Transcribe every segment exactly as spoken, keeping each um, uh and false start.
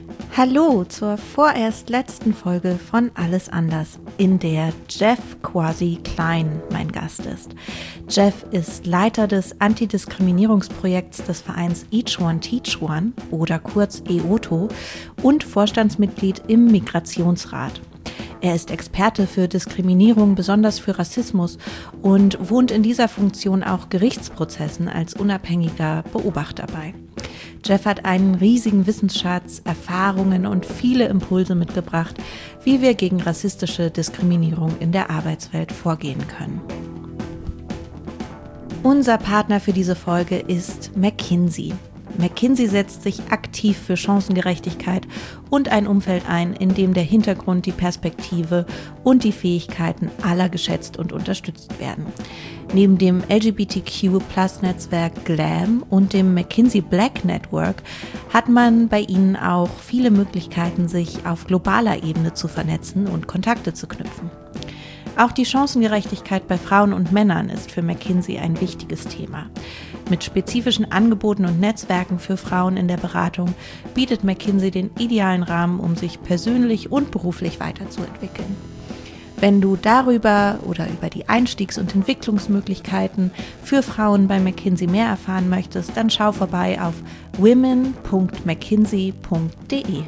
Hallo zur vorerst letzten Folge von Alles anders, in der Jeff quasi Klein mein Gast ist. Jeff ist Leiter des Antidiskriminierungsprojekts des Vereins Each One Teach One oder kurz E O T O und Vorstandsmitglied im Migrationsrat. Er ist Experte für Diskriminierung, besonders für Rassismus, und wohnt in dieser Funktion auch Gerichtsprozessen als unabhängiger Beobachter bei. Jeff hat einen riesigen Wissensschatz, Erfahrungen und viele Impulse mitgebracht, wie wir gegen rassistische Diskriminierung in der Arbeitswelt vorgehen können. Unser Partner für diese Folge ist McKinsey. McKinsey setzt sich aktiv für Chancengerechtigkeit und ein Umfeld ein, in dem der Hintergrund, die Perspektive und die Fähigkeiten aller geschätzt und unterstützt werden. Neben dem L G B T Q Plus Netzwerk GLAM und dem McKinsey Black Network hat man bei ihnen auch viele Möglichkeiten, sich auf globaler Ebene zu vernetzen und Kontakte zu knüpfen. Auch die Chancengerechtigkeit bei Frauen und Männern ist für McKinsey ein wichtiges Thema. Mit spezifischen Angeboten und Netzwerken für Frauen in der Beratung bietet McKinsey den idealen Rahmen, um sich persönlich und beruflich weiterzuentwickeln. Wenn du darüber oder über die Einstiegs- und Entwicklungsmöglichkeiten für Frauen bei McKinsey mehr erfahren möchtest, dann schau vorbei auf women punkt mckinsey punkt de.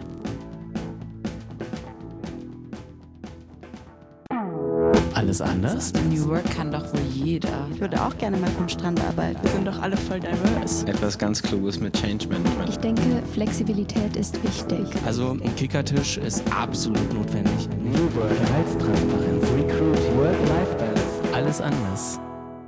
Alles anders? New Work kann doch wohl jeder. Ich würde auch gerne mal vom Strand arbeiten. Wir sind doch alle voll diverse. Etwas ganz Kluges mit Change Management. Ich denke, Flexibilität ist wichtig. Also ein Kickertisch ist absolut notwendig. New Work, Gehaltstransparenz, Recruiting, Work-Life-Balance. Alles anders.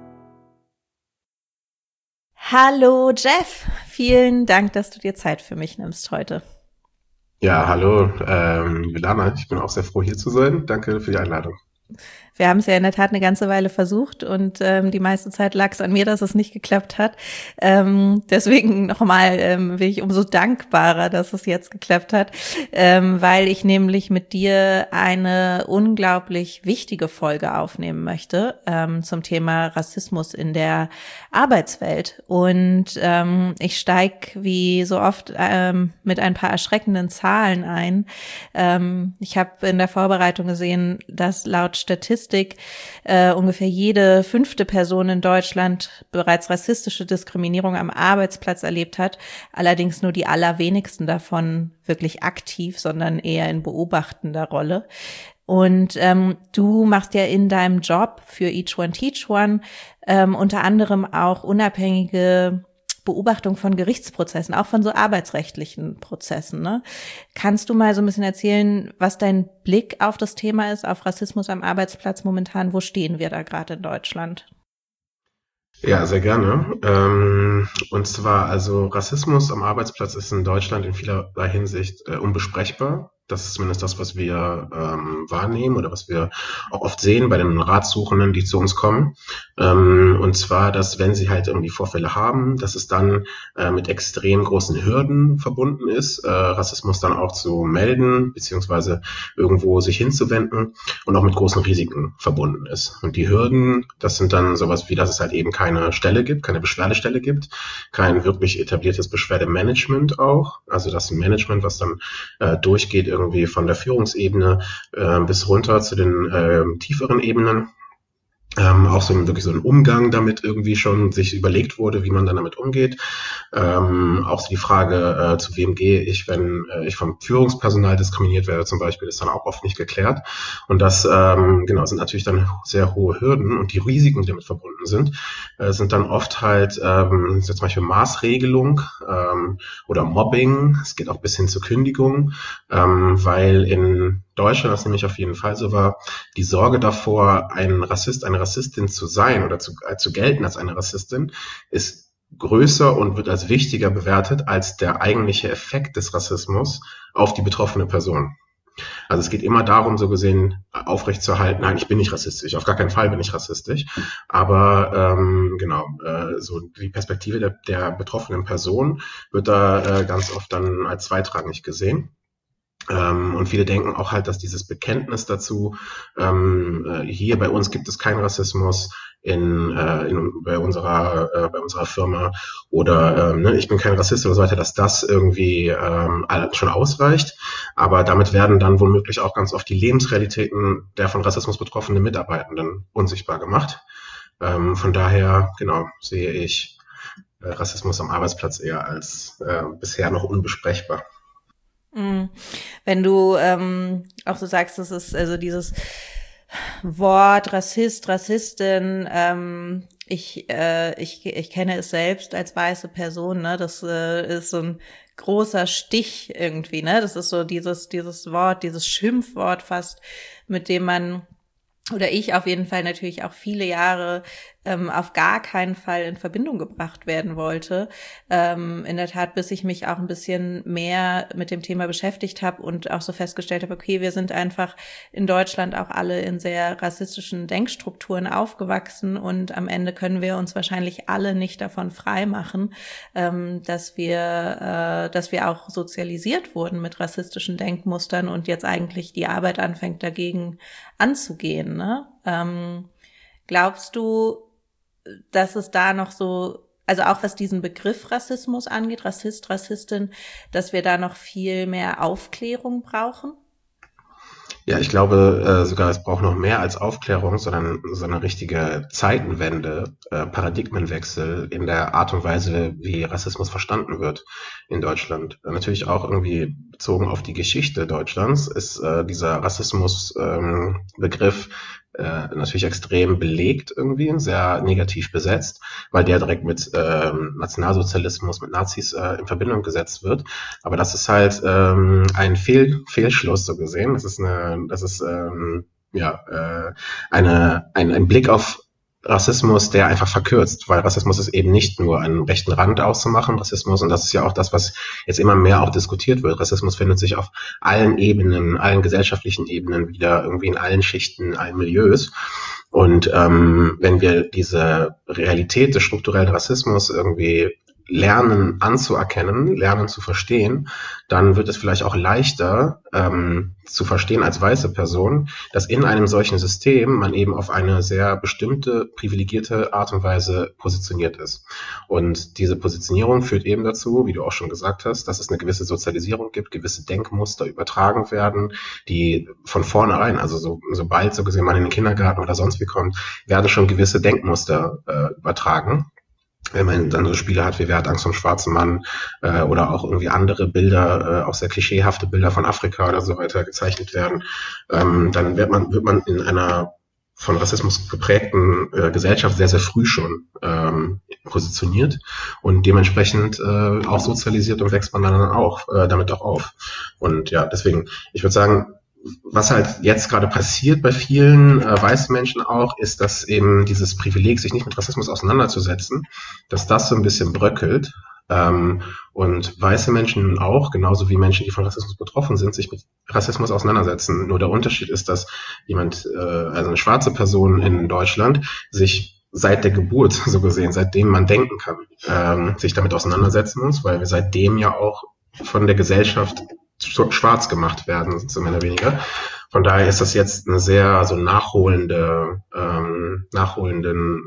Hallo Jeff, vielen Dank, dass du dir Zeit für mich nimmst heute. Ja, hallo ähm, Milana, ich bin auch sehr froh hier zu sein. Danke für die Einladung. Wir haben es ja in der Tat eine ganze Weile versucht und ähm, die meiste Zeit lag es an mir, dass es nicht geklappt hat. Ähm, deswegen nochmal ähm, bin ich umso dankbarer, dass es jetzt geklappt hat, ähm, weil ich nämlich mit dir eine unglaublich wichtige Folge aufnehmen möchte ähm, zum Thema Rassismus in der Arbeitswelt. Und ähm, ich steige wie so oft ähm, mit ein paar erschreckenden Zahlen ein. Ähm, ich habe in der Vorbereitung gesehen, dass laut Statistik äh, ungefähr jede fünfte Person in Deutschland bereits rassistische Diskriminierung am Arbeitsplatz erlebt hat. Allerdings nur die allerwenigsten davon wirklich aktiv, sondern eher in beobachtender Rolle. Und ähm, du machst ja in deinem Job für Each One Teach One ähm, unter anderem auch unabhängige Beobachtung von Gerichtsprozessen, auch von so arbeitsrechtlichen Prozessen, ne? Kannst du mal so ein bisschen erzählen, was dein Blick auf das Thema ist, auf Rassismus am Arbeitsplatz momentan? Wo stehen wir da gerade in Deutschland? Ja, sehr gerne. Ähm, und zwar, also Rassismus am Arbeitsplatz ist in Deutschland in vielerlei Hinsicht äh, unbesprechbar. Das ist zumindest das, was wir ähm, wahrnehmen oder was wir auch oft sehen bei den Ratsuchenden, die zu uns kommen. Ähm, und zwar, dass wenn sie halt irgendwie Vorfälle haben, dass es dann äh, mit extrem großen Hürden verbunden ist, äh, Rassismus dann auch zu melden, beziehungsweise irgendwo sich hinzuwenden und auch mit großen Risiken verbunden ist. Und die Hürden, das sind dann sowas wie, dass es halt eben keine Stelle gibt, keine Beschwerdestelle gibt, kein wirklich etabliertes Beschwerdemanagement auch. Also das ist ein Management, was dann äh, durchgeht irgendwie von der Führungsebene äh, bis runter zu den äh, tieferen Ebenen. Ähm, auch so ein, wirklich so ein Umgang damit irgendwie schon sich überlegt wurde, wie man dann damit umgeht. Ähm, auch so die Frage, äh, zu wem gehe ich, wenn äh, ich vom Führungspersonal diskriminiert werde zum Beispiel, ist dann auch oft nicht geklärt. Und das ähm, genau sind natürlich dann sehr hohe Hürden und die Risiken, die damit verbunden sind, äh, sind dann oft halt ähm, zum Beispiel Maßregelung ähm, oder Mobbing. Es geht auch bis hin zur Kündigung, ähm, weil in Deutschland, das nämlich auf jeden Fall so war, die Sorge davor, ein Rassist, eine Rassistin zu sein oder zu, äh, zu gelten als eine Rassistin, ist größer und wird als wichtiger bewertet als der eigentliche Effekt des Rassismus auf die betroffene Person. Also es geht immer darum, so gesehen aufrechtzuerhalten, nein, ich bin nicht rassistisch, auf gar keinen Fall bin ich rassistisch, aber ähm, genau, äh, so die Perspektive der, der betroffenen Person wird da äh, ganz oft dann als zweitrangig gesehen. Ähm, und viele denken auch halt, dass dieses Bekenntnis dazu, ähm, äh, hier bei uns gibt es keinen Rassismus in, äh, in bei unserer äh, bei unserer Firma oder ähm, ne, ich bin kein Rassist oder so weiter, dass das irgendwie ähm, schon ausreicht. Aber damit werden dann womöglich auch ganz oft die Lebensrealitäten der von Rassismus betroffenen Mitarbeitenden unsichtbar gemacht. Ähm, von daher, genau, sehe ich äh, Rassismus am Arbeitsplatz eher als äh, bisher noch unbesprechbar. Wenn du ähm, auch so sagst, das ist also dieses Wort Rassist, Rassistin, ähm, ich, äh, ich, ich kenne es selbst als weiße Person, ne, das äh, ist so ein großer Stich irgendwie, ne, das ist so dieses, dieses Wort, dieses Schimpfwort fast, mit dem man oder ich auf jeden Fall natürlich auch viele Jahre ähm, auf gar keinen Fall in Verbindung gebracht werden wollte. Ähm, in der Tat, bis ich mich auch ein bisschen mehr mit dem Thema beschäftigt habe und auch so festgestellt habe, okay, wir sind einfach in Deutschland auch alle in sehr rassistischen Denkstrukturen aufgewachsen und am Ende können wir uns wahrscheinlich alle nicht davon frei machen, ähm, dass wir, äh, dass wir auch sozialisiert wurden mit rassistischen Denkmustern und jetzt eigentlich die Arbeit anfängt, dagegen anzugehen. Ne? Ähm, glaubst du, dass es da noch so, also auch was diesen Begriff Rassismus angeht, Rassist, Rassistin, dass wir da noch viel mehr Aufklärung brauchen? Ja, ich glaube äh, sogar, es braucht noch mehr als Aufklärung, sondern so eine richtige Zeitenwende, äh, Paradigmenwechsel in der Art und Weise, wie Rassismus verstanden wird in Deutschland. Äh, natürlich auch irgendwie bezogen auf die Geschichte Deutschlands ist äh, dieser Rassismus-Begriff äh, natürlich extrem belegt irgendwie, sehr negativ besetzt, weil der direkt mit ähm, Nationalsozialismus, mit Nazis äh, in Verbindung gesetzt wird. Aber das ist halt ähm, ein Fehl, Fehlschluss so gesehen. Das ist eine, das ist ähm, ja äh, eine ein, ein Blick auf Rassismus, der einfach verkürzt, weil Rassismus ist eben nicht nur einen rechten Rand auszumachen, Rassismus, und das ist ja auch das, was jetzt immer mehr auch diskutiert wird. Rassismus findet sich auf allen Ebenen, allen gesellschaftlichen Ebenen wieder, irgendwie in allen Schichten, in allen Milieus. Und ähm, wenn wir diese Realität des strukturellen Rassismus irgendwie lernen anzuerkennen, lernen zu verstehen, dann wird es vielleicht auch leichter ähm, zu verstehen als weiße Person, dass in einem solchen System man eben auf eine sehr bestimmte, privilegierte Art und Weise positioniert ist. Und diese Positionierung führt eben dazu, wie du auch schon gesagt hast, dass es eine gewisse Sozialisierung gibt, gewisse Denkmuster übertragen werden, die von vornherein, also so, sobald so gesehen man in den Kindergarten oder sonst wie kommt, werden schon gewisse Denkmuster äh, übertragen. Wenn man dann so Spiele hat wie Wer hat Angst vom schwarzen Mann äh, oder auch irgendwie andere Bilder, äh, auch sehr klischeehafte Bilder von Afrika oder so weiter gezeichnet werden, ähm, dann wird man wird man in einer von Rassismus geprägten äh, Gesellschaft sehr, sehr früh schon ähm, positioniert und dementsprechend äh, auch sozialisiert und wächst man dann auch äh, damit auch auf. Und ja, deswegen, ich würde sagen, was halt jetzt gerade passiert bei vielen äh, weißen Menschen auch, ist, dass eben dieses Privileg, sich nicht mit Rassismus auseinanderzusetzen, dass das so ein bisschen bröckelt. Ähm, und weiße Menschen auch, genauso wie Menschen, die von Rassismus betroffen sind, sich mit Rassismus auseinandersetzen. Nur der Unterschied ist, dass jemand, äh, also eine schwarze Person in Deutschland, sich seit der Geburt, so gesehen, seitdem man denken kann, ähm, sich damit auseinandersetzen muss, weil wir seitdem ja auch von der Gesellschaft schwarz gemacht werden, so mehr oder weniger. Von daher ist das jetzt eine sehr so nachholende, ähm, nachholenden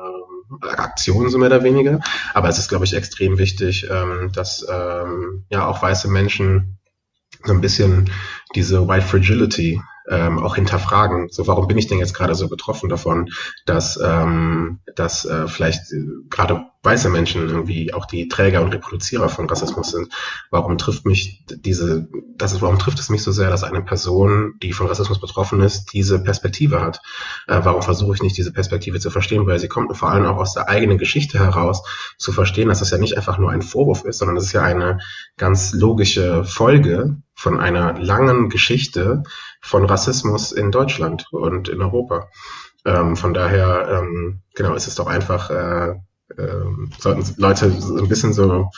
äh, Aktion, so mehr oder weniger. Aber es ist, glaube ich, extrem wichtig, ähm, dass ähm, ja auch weiße Menschen so ein bisschen diese White Fragility ähm, auch hinterfragen. So, warum bin ich denn jetzt gerade so betroffen davon, dass ähm, dass äh, vielleicht äh, gerade weiße Menschen irgendwie auch die Träger und Reproduzierer von Rassismus sind? Warum trifft mich diese, das ist, warum trifft es mich so sehr, dass eine Person, die von Rassismus betroffen ist, diese Perspektive hat? Äh, warum versuche ich nicht, diese Perspektive zu verstehen? Weil sie kommt vor allem auch aus der eigenen Geschichte heraus, zu verstehen, dass das ja nicht einfach nur ein Vorwurf ist, sondern das ist ja eine ganz logische Folge von einer langen Geschichte von Rassismus in Deutschland und in Europa. Ähm, von daher, ähm, genau, ist es doch einfach, äh, ähm, sollten Leute so ein bisschen so,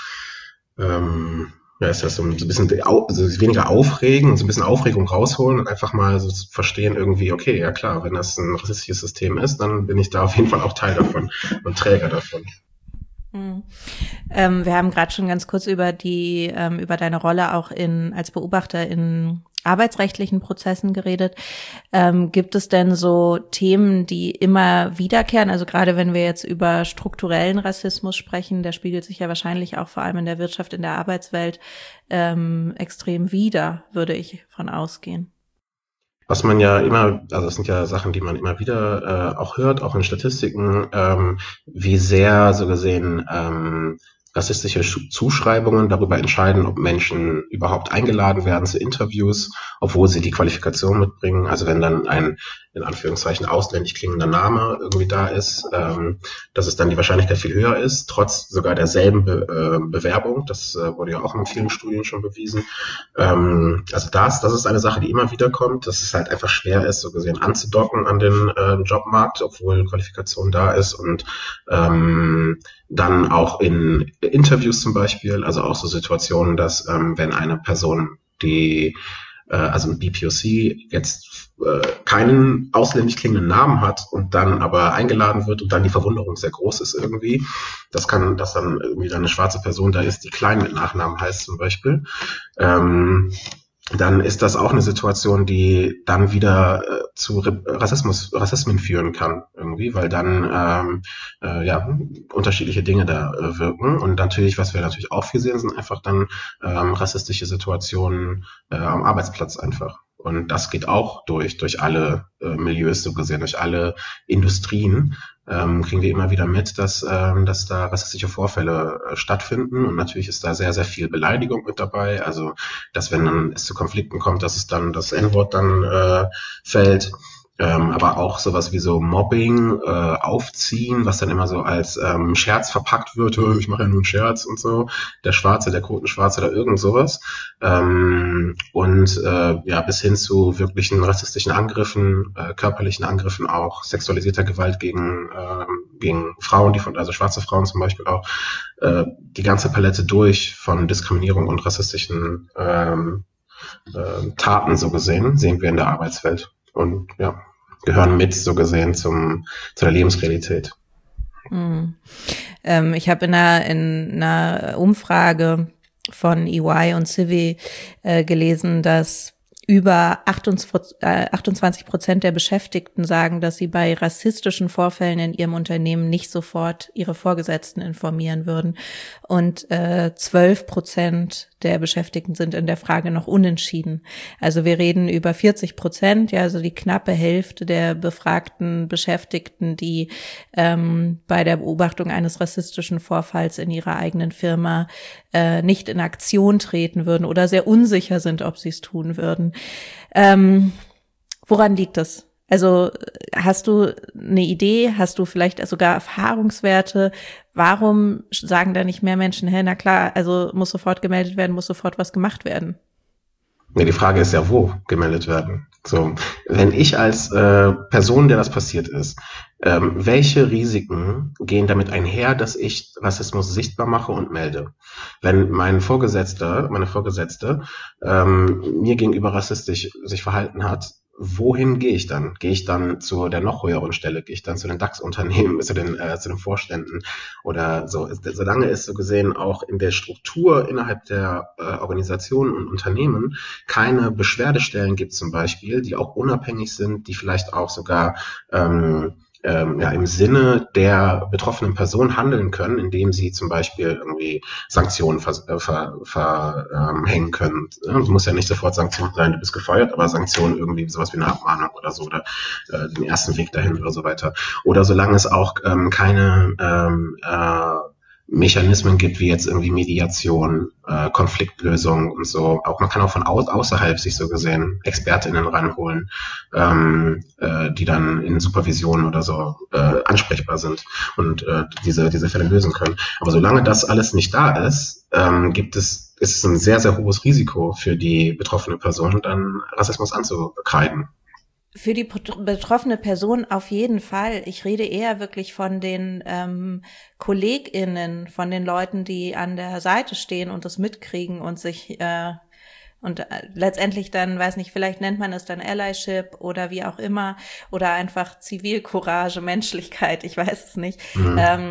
ähm, ja, ist das so ein bisschen au- also sich weniger aufregen und so ein bisschen Aufregung rausholen und einfach mal so verstehen irgendwie, okay, ja klar, wenn das ein rassistisches System ist, dann bin ich da auf jeden Fall auch Teil davon und Träger davon. Mhm. Ähm, wir haben gerade schon ganz kurz über die, ähm, über deine Rolle auch in als Beobachter in arbeitsrechtlichen Prozessen geredet. Ähm, gibt es denn so Themen, die immer wiederkehren? Also gerade wenn wir jetzt über strukturellen Rassismus sprechen, der spiegelt sich ja wahrscheinlich auch vor allem in der Wirtschaft, in der Arbeitswelt ähm, extrem wider, würde ich von ausgehen. Was man ja immer, also das sind ja Sachen, die man immer wieder äh, auch hört, auch in Statistiken, ähm, wie sehr so gesehen ähm, rassistische Zuschreibungen darüber entscheiden, ob Menschen überhaupt eingeladen werden zu Interviews, obwohl sie die Qualifikation mitbringen. Also wenn dann ein, in Anführungszeichen, ausländisch klingender Name irgendwie da ist, ähm, dass es dann die Wahrscheinlichkeit viel höher ist, trotz sogar derselben Be- äh, Bewerbung. Das äh, wurde ja auch in vielen Studien schon bewiesen. Ähm, also das, das ist eine Sache, die immer wieder kommt, dass es halt einfach schwer ist, so gesehen anzudocken an den äh, Jobmarkt, obwohl Qualifikation da ist und ähm, dann auch in Interviews zum Beispiel, also auch so Situationen, dass ähm, wenn eine Person, die äh, also ein B P O C jetzt äh, keinen ausländisch klingenden Namen hat und dann aber eingeladen wird und dann die Verwunderung sehr groß ist irgendwie, das kann, dass dann irgendwie dann eine schwarze Person da ist, die Klein mit Nachnamen heißt zum Beispiel, ähm, dann ist das auch eine Situation, die dann wieder äh, zu Rassismus, Rassismen führen kann irgendwie, weil dann ähm, äh, ja unterschiedliche Dinge da äh, wirken und natürlich, was wir natürlich auch viel sehen, sind einfach dann ähm, rassistische Situationen äh, am Arbeitsplatz einfach. Und das geht auch durch durch alle äh, Milieus so gesehen, durch alle Industrien. Ähm, kriegen wir immer wieder mit, dass, ähm, dass da rassistische Vorfälle äh, stattfinden und natürlich ist da sehr, sehr viel Beleidigung mit dabei, also dass wenn dann es zu Konflikten kommt, dass es dann das En-Wort dann äh, fällt, ähm, aber auch sowas wie so Mobbing, äh, Aufziehen, was dann immer so als ähm, Scherz verpackt wird, ich mache ja nur einen Scherz und so, der Schwarze, der Quotenschwarze oder irgend sowas ähm, und äh, ja bis hin zu wirklichen rassistischen Angriffen, äh, körperlichen Angriffen auch, sexualisierter Gewalt gegen äh, gegen Frauen, die von also schwarze Frauen zum Beispiel auch, äh, die ganze Palette durch von Diskriminierung und rassistischen ähm, äh, Taten so gesehen, sehen wir in der Arbeitswelt. Und ja, gehören mit so gesehen zum zu der Lebensrealität. Hm. Ähm, ich habe in einer, in einer Umfrage von E Y und Civi äh, gelesen, dass über achtundzwanzig Prozent der Beschäftigten sagen, dass sie bei rassistischen Vorfällen in ihrem Unternehmen nicht sofort ihre Vorgesetzten informieren würden. Und äh, zwölf Prozent der Beschäftigten sind in der Frage noch unentschieden. Also wir reden über vierzig Prozent, ja, also die knappe Hälfte der befragten Beschäftigten, die ähm, bei der Beobachtung eines rassistischen Vorfalls in ihrer eigenen Firma äh, nicht in Aktion treten würden oder sehr unsicher sind, ob sie es tun würden. Ähm, woran liegt das? Also hast du eine Idee, hast du vielleicht sogar Erfahrungswerte? Warum sagen da nicht mehr Menschen, hey, na klar, also muss sofort gemeldet werden, muss sofort was gemacht werden? Ja, die Frage ist ja, wo gemeldet werden. So, wenn ich als äh, Person, der das passiert ist, ähm, welche Risiken gehen damit einher, dass ich Rassismus sichtbar mache und melde? Wenn mein Vorgesetzter, meine Vorgesetzte ähm, mir gegenüber rassistisch sich verhalten hat, wohin gehe ich dann? Gehe ich dann zu der noch höheren Stelle? Gehe ich dann zu den DAX-Unternehmen, zu den, äh, zu den Vorständen oder so? Solange es so gesehen auch in der Struktur innerhalb der äh, Organisationen und Unternehmen keine Beschwerdestellen gibt zum Beispiel, die auch unabhängig sind, die vielleicht auch sogar ähm, ähm, ja, im Sinne der betroffenen Person handeln können, indem sie zum Beispiel irgendwie Sanktionen verhängen ver, ver, ähm, können. Es muss ja nicht sofort Sanktionen sein, du bist gefeuert, aber Sanktionen irgendwie sowas wie eine Abmahnung oder so oder äh, den ersten Weg dahin oder so weiter. Oder solange es auch ähm, keine ähm, äh, Mechanismen gibt, wie jetzt irgendwie Mediation, äh, Konfliktlösung und so. Auch man kann auch von au- außerhalb sich so gesehen ExpertInnen ranholen, ähm, äh, die dann in Supervision oder so äh, ansprechbar sind und äh, diese diese Fälle lösen können. Aber solange das alles nicht da ist, ähm, gibt es ist es ein sehr sehr hohes Risiko für die betroffene Person, dann Rassismus anzukreiden. Für die betroffene Person auf jeden Fall. Ich rede eher wirklich von den ähm, KollegInnen, von den Leuten, die an der Seite stehen und das mitkriegen und sich äh, und äh, letztendlich dann, weiß nicht, vielleicht nennt man es dann Allyship oder wie auch immer oder einfach Zivilcourage, Menschlichkeit, ich weiß es nicht. Mhm. Ähm,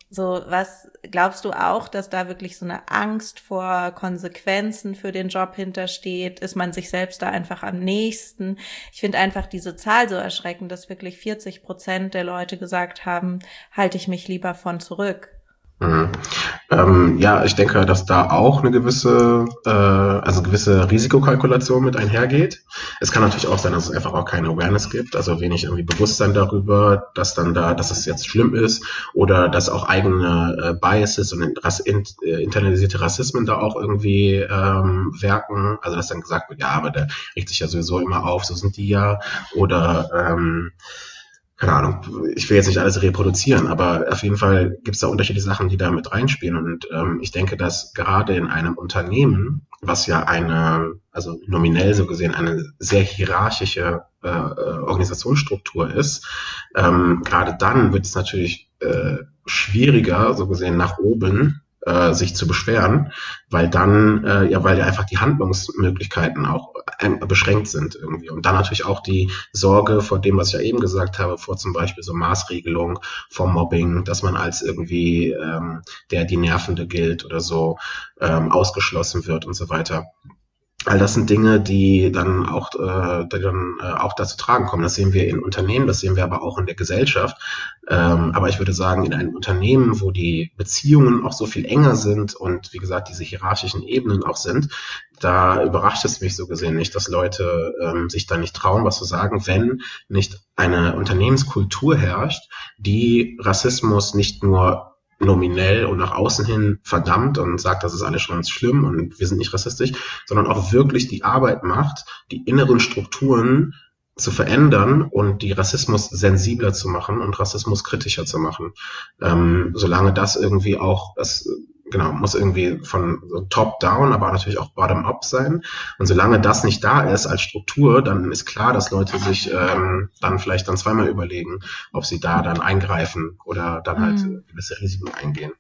So, was glaubst du auch, dass da wirklich so eine Angst vor Konsequenzen für den Job hintersteht? Ist man sich selbst da einfach am nächsten? Ich finde einfach diese Zahl so erschreckend, dass wirklich vierzig Prozent der Leute gesagt haben, halte ich mich lieber von zurück. Mhm. Ähm, ja, ich denke, dass da auch eine gewisse, äh, also gewisse Risikokalkulation mit einhergeht. Es kann natürlich auch sein, dass es einfach auch keine Awareness gibt, also wenig irgendwie Bewusstsein darüber, dass dann da, dass es jetzt schlimm ist oder dass auch eigene äh, Biases und Rass, in, äh, internalisierte Rassismen da auch irgendwie ähm, wirken. Also dass dann gesagt wird, ja, aber der regt sich ja sowieso immer auf, so sind die ja. Oder ähm, keine Ahnung, ich will jetzt nicht alles reproduzieren, aber auf jeden Fall gibt es da unterschiedliche Sachen, die da mit reinspielen. Und ähm, ich denke, dass gerade in einem Unternehmen, was ja eine, also nominell so gesehen, eine sehr hierarchische äh, Organisationsstruktur ist, ähm, gerade dann wird es natürlich äh, schwieriger, so gesehen nach oben, äh, sich zu beschweren, weil dann, äh, ja, weil ja einfach die Handlungsmöglichkeiten auch äh, beschränkt sind irgendwie. Und dann natürlich auch die Sorge vor dem, was ich ja eben gesagt habe, vor zum Beispiel so Maßregelung, vor Mobbing, dass man als irgendwie ähm, der die Nervende gilt oder so ähm, ausgeschlossen wird und so weiter. All das sind Dinge, die dann auch, äh, die dann äh, auch dazu tragen kommen. Das sehen wir in Unternehmen, das sehen wir aber auch in der Gesellschaft. Ähm, aber ich würde sagen, in einem Unternehmen, wo die Beziehungen auch so viel enger sind und wie gesagt diese hierarchischen Ebenen auch sind, da überrascht es mich so gesehen nicht, dass Leute ähm, sich da nicht trauen, was zu sagen, wenn nicht eine Unternehmenskultur herrscht, die Rassismus nicht nur nominell und nach außen hin verdammt und sagt, das ist alles schon ganz schlimm und wir sind nicht rassistisch, sondern auch wirklich die Arbeit macht, die inneren Strukturen zu verändern und die Rassismus sensibler zu machen und Rassismus kritischer zu machen. Ähm, solange das irgendwie auch, das genau, muss irgendwie von so top-down, aber natürlich auch bottom-up sein. Und solange das nicht da ist als Struktur, dann ist klar, dass Leute sich ähm, dann vielleicht dann zweimal überlegen, ob sie da dann eingreifen oder dann halt Mhm. gewisse Risiken eingehen.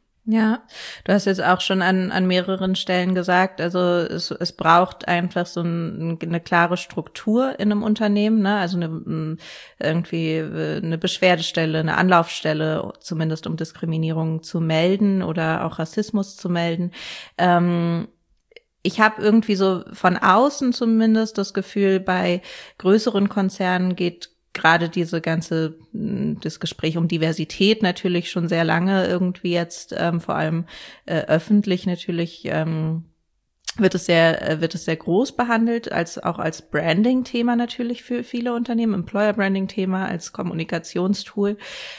Ja, du hast jetzt auch schon an an mehreren Stellen gesagt, also es, es braucht einfach so ein, eine klare Struktur in einem Unternehmen, ne? Also eine irgendwie eine Beschwerdestelle, eine Anlaufstelle, zumindest um Diskriminierung zu melden oder auch Rassismus zu melden. Ähm, Ich habe irgendwie so von außen zumindest das Gefühl, bei größeren Konzernen geht gerade diese ganze, das Gespräch um Diversität natürlich schon sehr lange irgendwie jetzt, ähm, vor allem äh, öffentlich natürlich, ähm, wird es sehr, äh, wird es sehr groß behandelt, als auch als Branding-Thema natürlich für viele Unternehmen, Employer-Branding-Thema, als Kommunikationstool.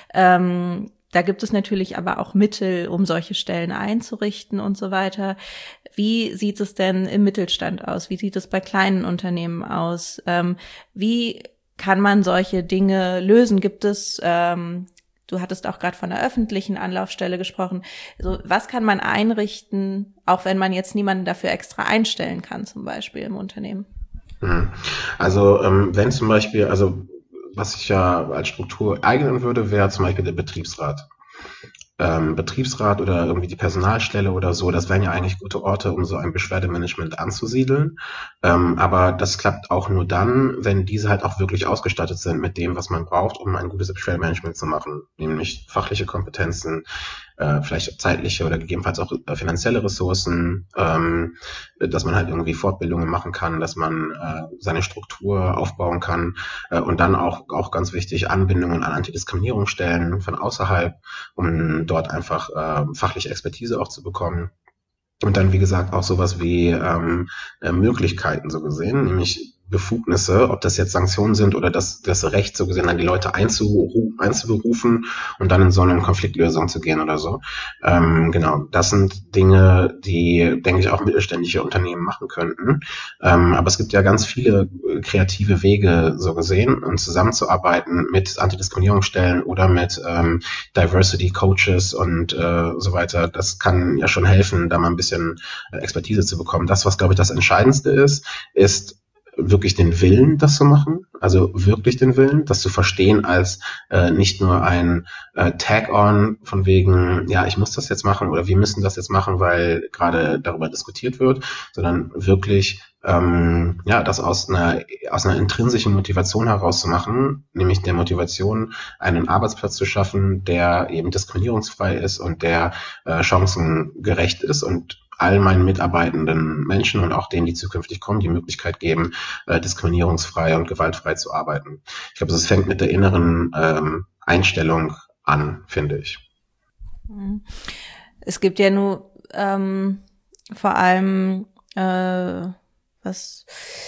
Ähm, Da gibt es natürlich aber auch Mittel, um solche Stellen einzurichten und so weiter. Wie sieht es denn im Mittelstand aus? Wie sieht es bei kleinen Unternehmen aus? Ähm, wie kann man solche Dinge lösen? Gibt es, ähm, du hattest auch gerade von der öffentlichen Anlaufstelle gesprochen, also was kann man einrichten, auch wenn man jetzt niemanden dafür extra einstellen kann, zum Beispiel im Unternehmen? Also ähm, wenn zum Beispiel, also was ich ja als Struktur eignen würde, wäre zum Beispiel der Betriebsrat. Ähm, Betriebsrat oder irgendwie die Personalstelle oder so, das wären ja eigentlich gute Orte, um so ein Beschwerdemanagement anzusiedeln. Ähm, aber das klappt auch nur dann, wenn diese halt auch wirklich ausgestattet sind mit dem, was man braucht, um ein gutes Beschwerdemanagement zu machen, nämlich fachliche Kompetenzen, äh, vielleicht zeitliche oder gegebenenfalls auch äh, finanzielle Ressourcen, ähm, dass man halt irgendwie Fortbildungen machen kann, dass man äh, seine Struktur aufbauen kann äh, und dann auch auch ganz wichtig Anbindungen an Antidiskriminierungsstellen von außerhalb, um dort einfach äh, fachliche Expertise auch zu bekommen. Und dann, wie gesagt, auch sowas wie ähm, äh, Möglichkeiten so gesehen, nämlich Befugnisse, ob das jetzt Sanktionen sind oder das, das Recht so gesehen, an die Leute einzuberufen, einzuberufen und dann in so eine Konfliktlösung zu gehen oder so. Ähm, genau, das sind Dinge, die, denke ich, auch mittelständische Unternehmen machen könnten. Ähm, aber es gibt ja ganz viele kreative Wege so gesehen, um zusammenzuarbeiten mit Antidiskriminierungsstellen oder mit ähm, Diversity Coaches und äh, so weiter. Das kann ja schon helfen, da mal ein bisschen Expertise zu bekommen. Das, was, glaube ich, das Entscheidendste ist, ist wirklich den Willen, das zu machen, also wirklich den Willen, das zu verstehen als äh, nicht nur ein äh, Tag-on von wegen, ja, ich muss das jetzt machen oder wir müssen das jetzt machen, weil gerade darüber diskutiert wird, sondern wirklich ähm, ja, das aus einer aus einer intrinsischen Motivation heraus zu machen, nämlich der Motivation, einen Arbeitsplatz zu schaffen, der eben diskriminierungsfrei ist und der äh, chancengerecht ist und all meinen mitarbeitenden Menschen und auch denen, die zukünftig kommen, die Möglichkeit geben, äh, diskriminierungsfrei und gewaltfrei zu arbeiten. Ich glaube, es fängt mit der inneren ähm, Einstellung an, finde ich. Es gibt ja nur ähm, vor allem äh, was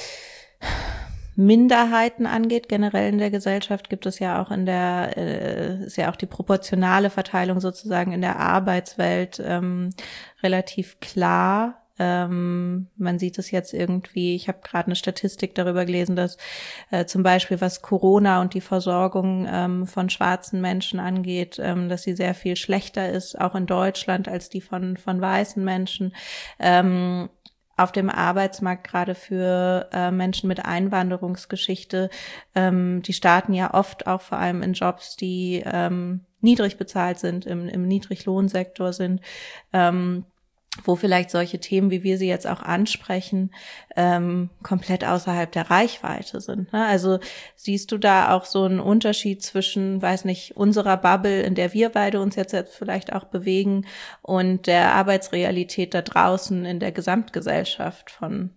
Minderheiten angeht, generell in der Gesellschaft gibt es ja auch in der, äh, ist ja auch die proportionale Verteilung sozusagen in der Arbeitswelt ähm, relativ klar. Ähm, man sieht es jetzt irgendwie, ich habe gerade eine Statistik darüber gelesen, dass äh, zum Beispiel was Corona und die Versorgung ähm, von schwarzen Menschen angeht, ähm, dass sie sehr viel schlechter ist, auch in Deutschland, als die von von weißen Menschen. Ähm, auf dem Arbeitsmarkt, gerade für äh, Menschen mit Einwanderungsgeschichte, ähm, die starten ja oft auch vor allem in Jobs, die ähm, niedrig bezahlt sind, im, im Niedriglohnsektor sind, ähm, wo vielleicht solche Themen, wie wir sie jetzt auch ansprechen, ähm, komplett außerhalb der Reichweite sind. Ne? Also siehst du da auch so einen Unterschied zwischen, weiß nicht, unserer Bubble, in der wir beide uns jetzt, jetzt vielleicht auch bewegen, und der Arbeitsrealität da draußen in der Gesamtgesellschaft von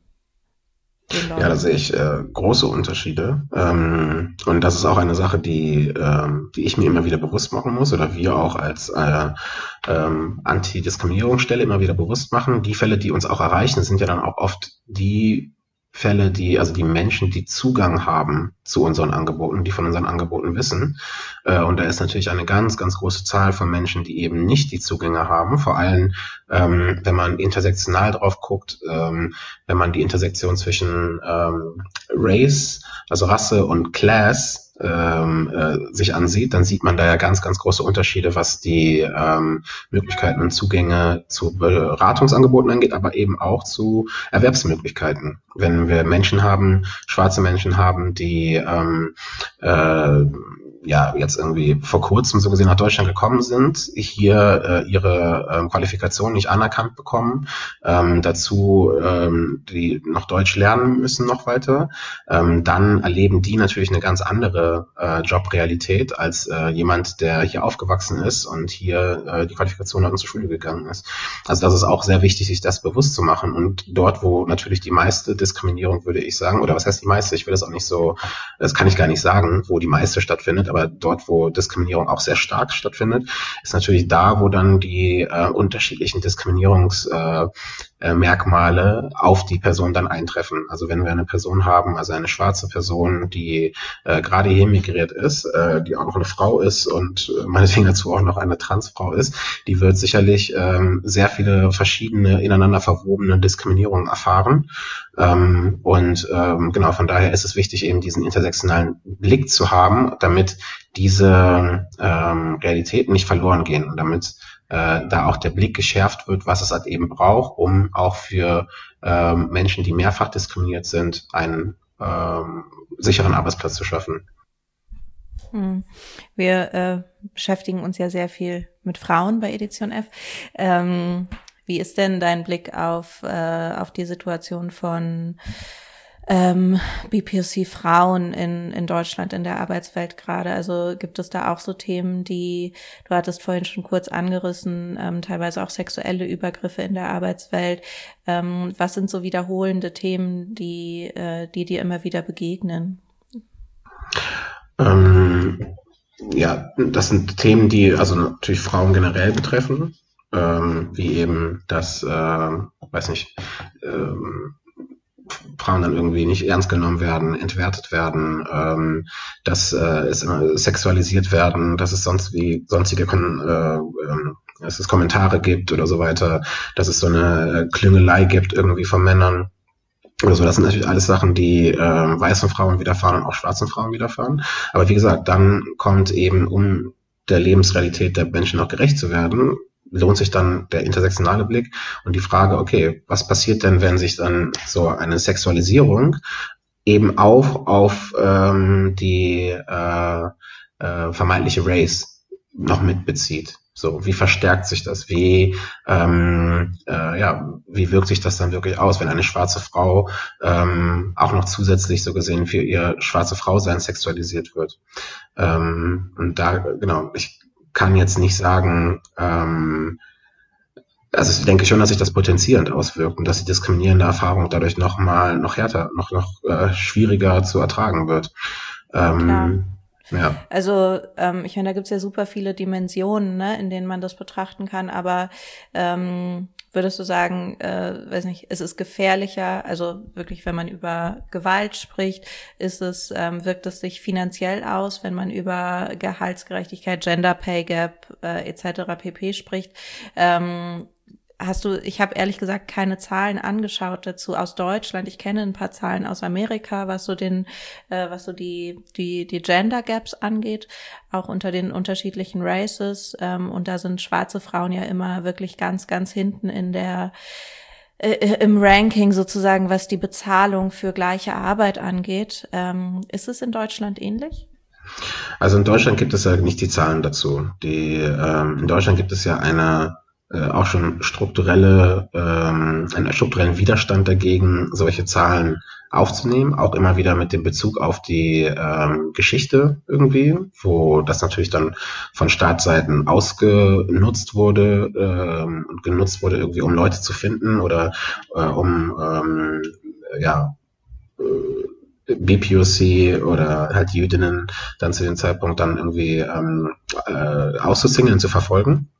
den Leuten? Ja, da sehe ich äh, große Unterschiede. Ähm, und das ist auch eine Sache, die, ähm, die ich mir immer wieder bewusst machen muss oder wir auch als äh, ähm, Antidiskriminierungsstelle immer wieder bewusst machen. Die Fälle, die uns auch erreichen, sind ja dann auch oft die Fälle, die, also die Menschen, die Zugang haben zu unseren Angeboten, die von unseren Angeboten wissen. Äh, und da ist natürlich eine ganz, ganz große Zahl von Menschen, die eben nicht die Zugänge haben. Vor allem, ähm, wenn man intersektional drauf guckt, ähm, wenn man die Intersektion zwischen ähm, Race, also Rasse, und Class ähm, äh, sich ansieht, dann sieht man da ja ganz, ganz große Unterschiede, was die ähm, Möglichkeiten und Zugänge zu Beratungsangeboten angeht, aber eben auch zu Erwerbsmöglichkeiten. Wenn wir Menschen haben, schwarze Menschen haben, die ähm, äh, ja jetzt irgendwie vor kurzem so gesehen nach Deutschland gekommen sind, hier äh, ihre ähm, Qualifikation nicht anerkannt bekommen, ähm, dazu ähm, die noch Deutsch lernen müssen noch weiter, ähm, dann erleben die natürlich eine ganz andere äh, Jobrealität als äh, jemand, der hier aufgewachsen ist und hier äh, die Qualifikation hat und zur Schule gegangen ist. Also das ist auch sehr wichtig, sich das bewusst zu machen, und dort, wo natürlich die meiste Diskriminierung, würde ich sagen, oder was heißt die meiste, ich will das auch nicht so, das kann ich gar nicht sagen, wo die meiste stattfindet, aber dort, wo Diskriminierung auch sehr stark stattfindet, ist natürlich da, wo dann die äh, unterschiedlichen Diskriminierungsmerkmale äh, Merkmale auf die Person dann eintreffen. Also wenn wir eine Person haben, also eine schwarze Person, die äh, gerade hier migriert ist, äh, die auch noch eine Frau ist und äh, meinetwegen dazu auch noch eine Transfrau ist, die wird sicherlich ähm, sehr viele verschiedene ineinander verwobene Diskriminierungen erfahren. Ähm, und ähm, genau, von daher ist es wichtig, eben diesen intersektionalen Blick zu haben, damit diese ähm, Realitäten nicht verloren gehen und damit äh, da auch der Blick geschärft wird, was es halt eben braucht, um auch für ähm, Menschen, die mehrfach diskriminiert sind, einen ähm, sicheren Arbeitsplatz zu schaffen. Wir äh, beschäftigen uns ja sehr viel mit Frauen bei Edition F. Ähm, wie ist denn dein Blick auf äh, auf die Situation von ähm, B P O C-Frauen in in Deutschland in der Arbeitswelt gerade? Also gibt es da auch so Themen, die, du hattest vorhin schon kurz angerissen, ähm, teilweise auch sexuelle Übergriffe in der Arbeitswelt. Ähm, was sind so wiederholende Themen, die äh, die dir immer wieder begegnen? Ähm, ja, das sind Themen, die also natürlich Frauen generell betreffen, ähm, wie eben das, äh, weiß nicht, ähm, Frauen dann irgendwie nicht ernst genommen werden, entwertet werden, ähm, dass äh, es immer sexualisiert werden, dass es sonst wie sonstige Kon- äh, äh, dass es Kommentare gibt oder so weiter, dass es so eine Klüngelei gibt irgendwie von Männern oder so. Das sind natürlich alles Sachen, die äh, weißen Frauen widerfahren und auch schwarzen Frauen widerfahren. Aber wie gesagt, dann kommt eben, um der Lebensrealität der Menschen auch gerecht zu werden, lohnt sich dann der intersektionale Blick und die Frage, okay, was passiert denn, wenn sich dann so eine Sexualisierung eben auch auf ähm, die äh, äh, vermeintliche Race noch mitbezieht. So, wie verstärkt sich das? Wie ähm, äh, ja, wie wirkt sich das dann wirklich aus, wenn eine schwarze Frau ähm, auch noch zusätzlich so gesehen für ihr schwarze Frau-Sein sexualisiert wird? Ähm, und da, genau, ich kann jetzt nicht sagen, ähm, also ich denke schon, dass sich das potenzierend auswirkt und dass die diskriminierende Erfahrung dadurch noch mal noch härter, noch noch äh, schwieriger zu ertragen wird. Ähm, Klar. Ja. Also ähm, ich meine, da gibt's ja super viele Dimensionen, ne, in denen man das betrachten kann, aber ähm, würdest du sagen, äh, weiß nicht, ist es gefährlicher, also wirklich, wenn man über Gewalt spricht, ist es, ähm, wirkt es sich finanziell aus, wenn man über Gehaltsgerechtigkeit, Gender Pay Gap äh, et cetera pp. Spricht? Ähm, Hast du, ich habe ehrlich gesagt keine Zahlen angeschaut dazu aus Deutschland. Ich kenne ein paar Zahlen aus Amerika, was so den, äh, was so die die die Gender Gaps angeht, auch unter den unterschiedlichen Races. Ähm, und da sind schwarze Frauen ja immer wirklich ganz ganz hinten in der äh, im Ranking sozusagen, was die Bezahlung für gleiche Arbeit angeht. Ähm, ist es in Deutschland ähnlich? Also in Deutschland gibt es ja nicht die Zahlen dazu. Die ähm, in Deutschland gibt es ja eine Äh, auch schon strukturelle, ähm, einen strukturellen Widerstand dagegen, solche Zahlen aufzunehmen, auch immer wieder mit dem Bezug auf die ähm, Geschichte irgendwie, wo das natürlich dann von Staatsseiten ausgenutzt wurde ähm, und genutzt wurde irgendwie, um Leute zu finden oder äh, um ähm, ja äh, B P O C oder halt Jüdinnen dann zu dem Zeitpunkt dann irgendwie ähm, äh, auszusingeln, zu verfolgen.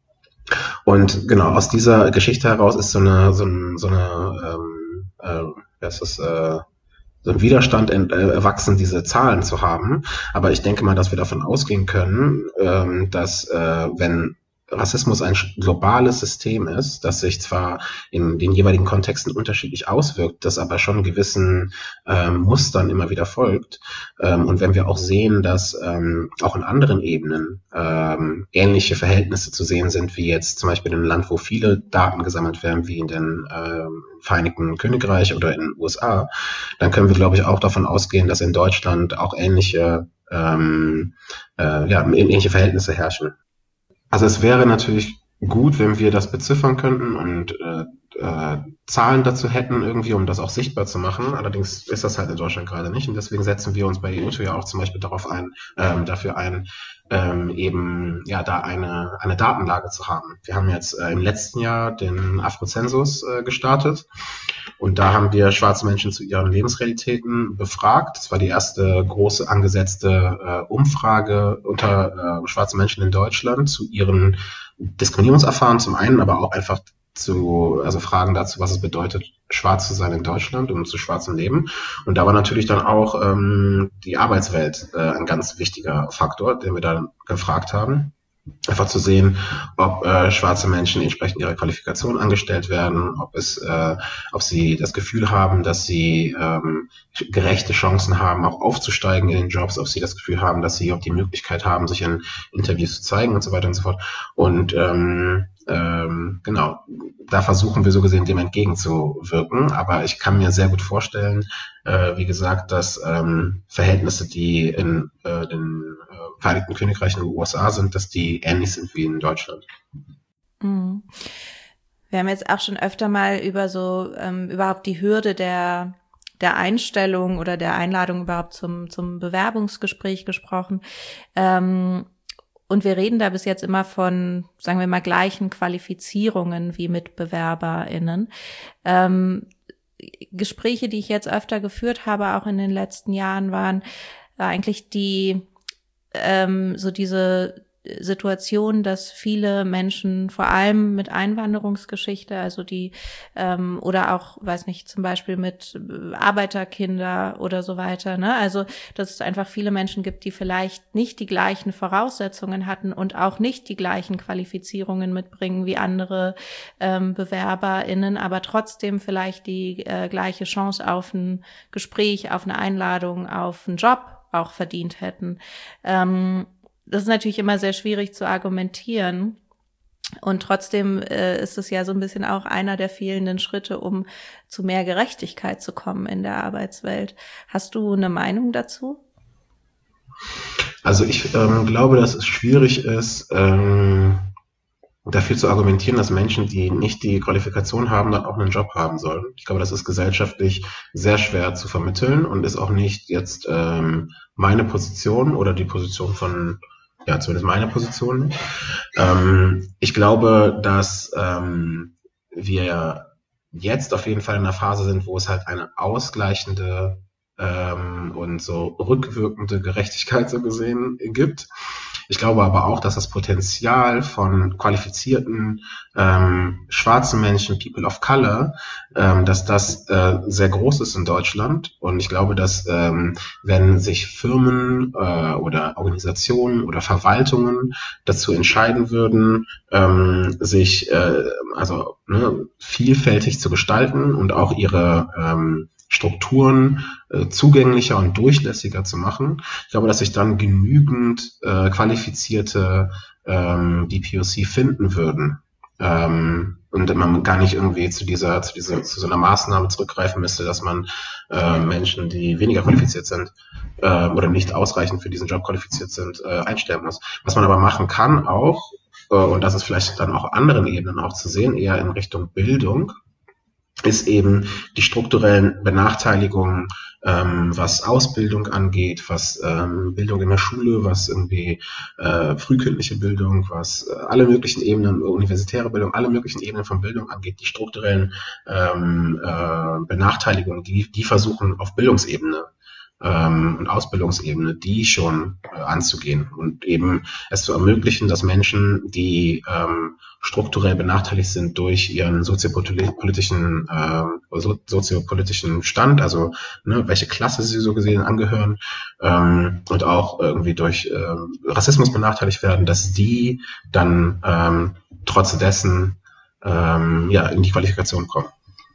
Und genau, aus dieser Geschichte heraus ist so eine, so, ein, so eine, ähm, äh, was ist, äh, so ein Widerstand ent, äh, erwachsen, diese Zahlen zu haben. Aber ich denke mal, dass wir davon ausgehen können, ähm, dass äh, wenn Rassismus ein globales System ist, das sich zwar in den jeweiligen Kontexten unterschiedlich auswirkt, das aber schon gewissen ähm, Mustern immer wieder folgt. Ähm, und wenn wir auch sehen, dass ähm, auch in anderen Ebenen ähm, ähnliche Verhältnisse zu sehen sind, wie jetzt zum Beispiel in einem Land, wo viele Daten gesammelt werden, wie in den ähm, Vereinigten Königreich oder in den U S A, dann können wir, glaube ich, auch davon ausgehen, dass in Deutschland auch ähnliche, ähm, äh, ja, ähnliche Verhältnisse herrschen. Also es wäre natürlich gut, wenn wir das beziffern könnten und äh, äh, Zahlen dazu hätten, irgendwie, um das auch sichtbar zu machen. Allerdings ist das halt in Deutschland gerade nicht. Und deswegen setzen wir uns bei E U T O ja auch zum Beispiel darauf ein, ähm, dafür ein, ähm, eben ja da eine eine Datenlage zu haben. Wir haben jetzt äh, im letzten Jahr den Afrozensus äh, gestartet. Und da haben wir schwarze Menschen zu ihren Lebensrealitäten befragt. Das war die erste große angesetzte äh, Umfrage unter äh, schwarzen Menschen in Deutschland zu ihren Diskriminierungserfahrungen zum einen, aber auch einfach zu, also Fragen dazu, was es bedeutet, schwarz zu sein in Deutschland und zu schwarzem Leben. Und da war natürlich dann auch ähm, die Arbeitswelt äh, ein ganz wichtiger Faktor, den wir da gefragt haben. Einfach zu sehen, ob äh, schwarze Menschen entsprechend ihrer Qualifikation angestellt werden, ob es, äh, ob sie das Gefühl haben, dass sie ähm, gerechte Chancen haben, auch aufzusteigen in den Jobs, ob sie das Gefühl haben, dass sie auch die Möglichkeit haben, sich in Interviews zu zeigen und so weiter und so fort. Und ähm, ähm, genau, da versuchen wir so gesehen dem entgegenzuwirken. Aber ich kann mir sehr gut vorstellen, äh, wie gesagt, dass ähm, Verhältnisse, die in äh, den äh, Vereinigten Königreich und den U S A sind, dass die ähnlich sind wie in Deutschland. Mhm. Wir haben jetzt auch schon öfter mal über so ähm, überhaupt die Hürde der der Einstellung oder der Einladung überhaupt zum zum Bewerbungsgespräch gesprochen. Ähm, und wir reden da bis jetzt immer von, sagen wir mal, gleichen Qualifizierungen wie MitbewerberInnen. Ähm, Gespräche, die ich jetzt öfter geführt habe, auch in den letzten Jahren, waren eigentlich die ähm, so diese Situation, dass viele Menschen, vor allem mit Einwanderungsgeschichte, also die ähm, oder auch, weiß nicht, zum Beispiel mit Arbeiterkinder oder so weiter, ne? Also dass es einfach viele Menschen gibt, die vielleicht nicht die gleichen Voraussetzungen hatten und auch nicht die gleichen Qualifizierungen mitbringen wie andere ähm, BewerberInnen, aber trotzdem vielleicht die äh, gleiche Chance auf ein Gespräch, auf eine Einladung, auf einen Job auch verdient hätten. Ähm, Das ist natürlich immer sehr schwierig zu argumentieren. Und trotzdem äh, ist es ja so ein bisschen auch einer der fehlenden Schritte, um zu mehr Gerechtigkeit zu kommen in der Arbeitswelt. Hast du eine Meinung dazu? Also ich ähm, glaube, dass es schwierig ist, ähm, dafür zu argumentieren, dass Menschen, die nicht die Qualifikation haben, dann auch einen Job haben sollen. Ich glaube, das ist gesellschaftlich sehr schwer zu vermitteln und ist auch nicht jetzt ähm, meine Position oder die Position von, ja, zumindest meine Position nicht. Ähm, ich glaube, dass ähm, wir jetzt auf jeden Fall in einer Phase sind, wo es halt eine ausgleichende ähm, und so rückwirkende Gerechtigkeit so gesehen gibt. Ich glaube aber auch, dass das Potenzial von qualifizierten ähm, schwarzen Menschen, People of Color, ähm, dass das äh, sehr groß ist in Deutschland. Und ich glaube, dass ähm, wenn sich Firmen äh, oder Organisationen oder Verwaltungen dazu entscheiden würden, ähm, sich äh, also ne, vielfältig zu gestalten und auch ihre ähm, Strukturen äh, zugänglicher und durchlässiger zu machen. Ich glaube, dass sich dann genügend äh, qualifizierte ähm, D P O C finden würden. Ähm, und man gar nicht irgendwie zu dieser, zu dieser, zu so einer Maßnahme zurückgreifen müsste, dass man äh, Menschen, die weniger qualifiziert sind äh, oder nicht ausreichend für diesen Job qualifiziert sind, äh, einstellen muss. Was man aber machen kann auch, äh, und das ist vielleicht dann auch auf anderen Ebenen auch zu sehen, eher in Richtung Bildung, ist eben die strukturellen Benachteiligungen, ähm, was Ausbildung angeht, was ähm, Bildung in der Schule, was irgendwie äh, frühkindliche Bildung, was äh, alle möglichen Ebenen, universitäre Bildung, alle möglichen Ebenen von Bildung angeht, die strukturellen ähm, äh, Benachteiligungen, die, die versuchen auf Bildungsebene ähm, und Ausbildungsebene, die schon äh, anzugehen und eben es zu ermöglichen, dass Menschen, die ähm, strukturell benachteiligt sind durch ihren soziopolitischen äh, so, soziopolitischen Stand, also ne, welche Klasse sie so gesehen angehören ähm, und auch irgendwie durch äh, Rassismus benachteiligt werden, dass die dann ähm, trotz dessen ähm, ja in die Qualifikation kommen.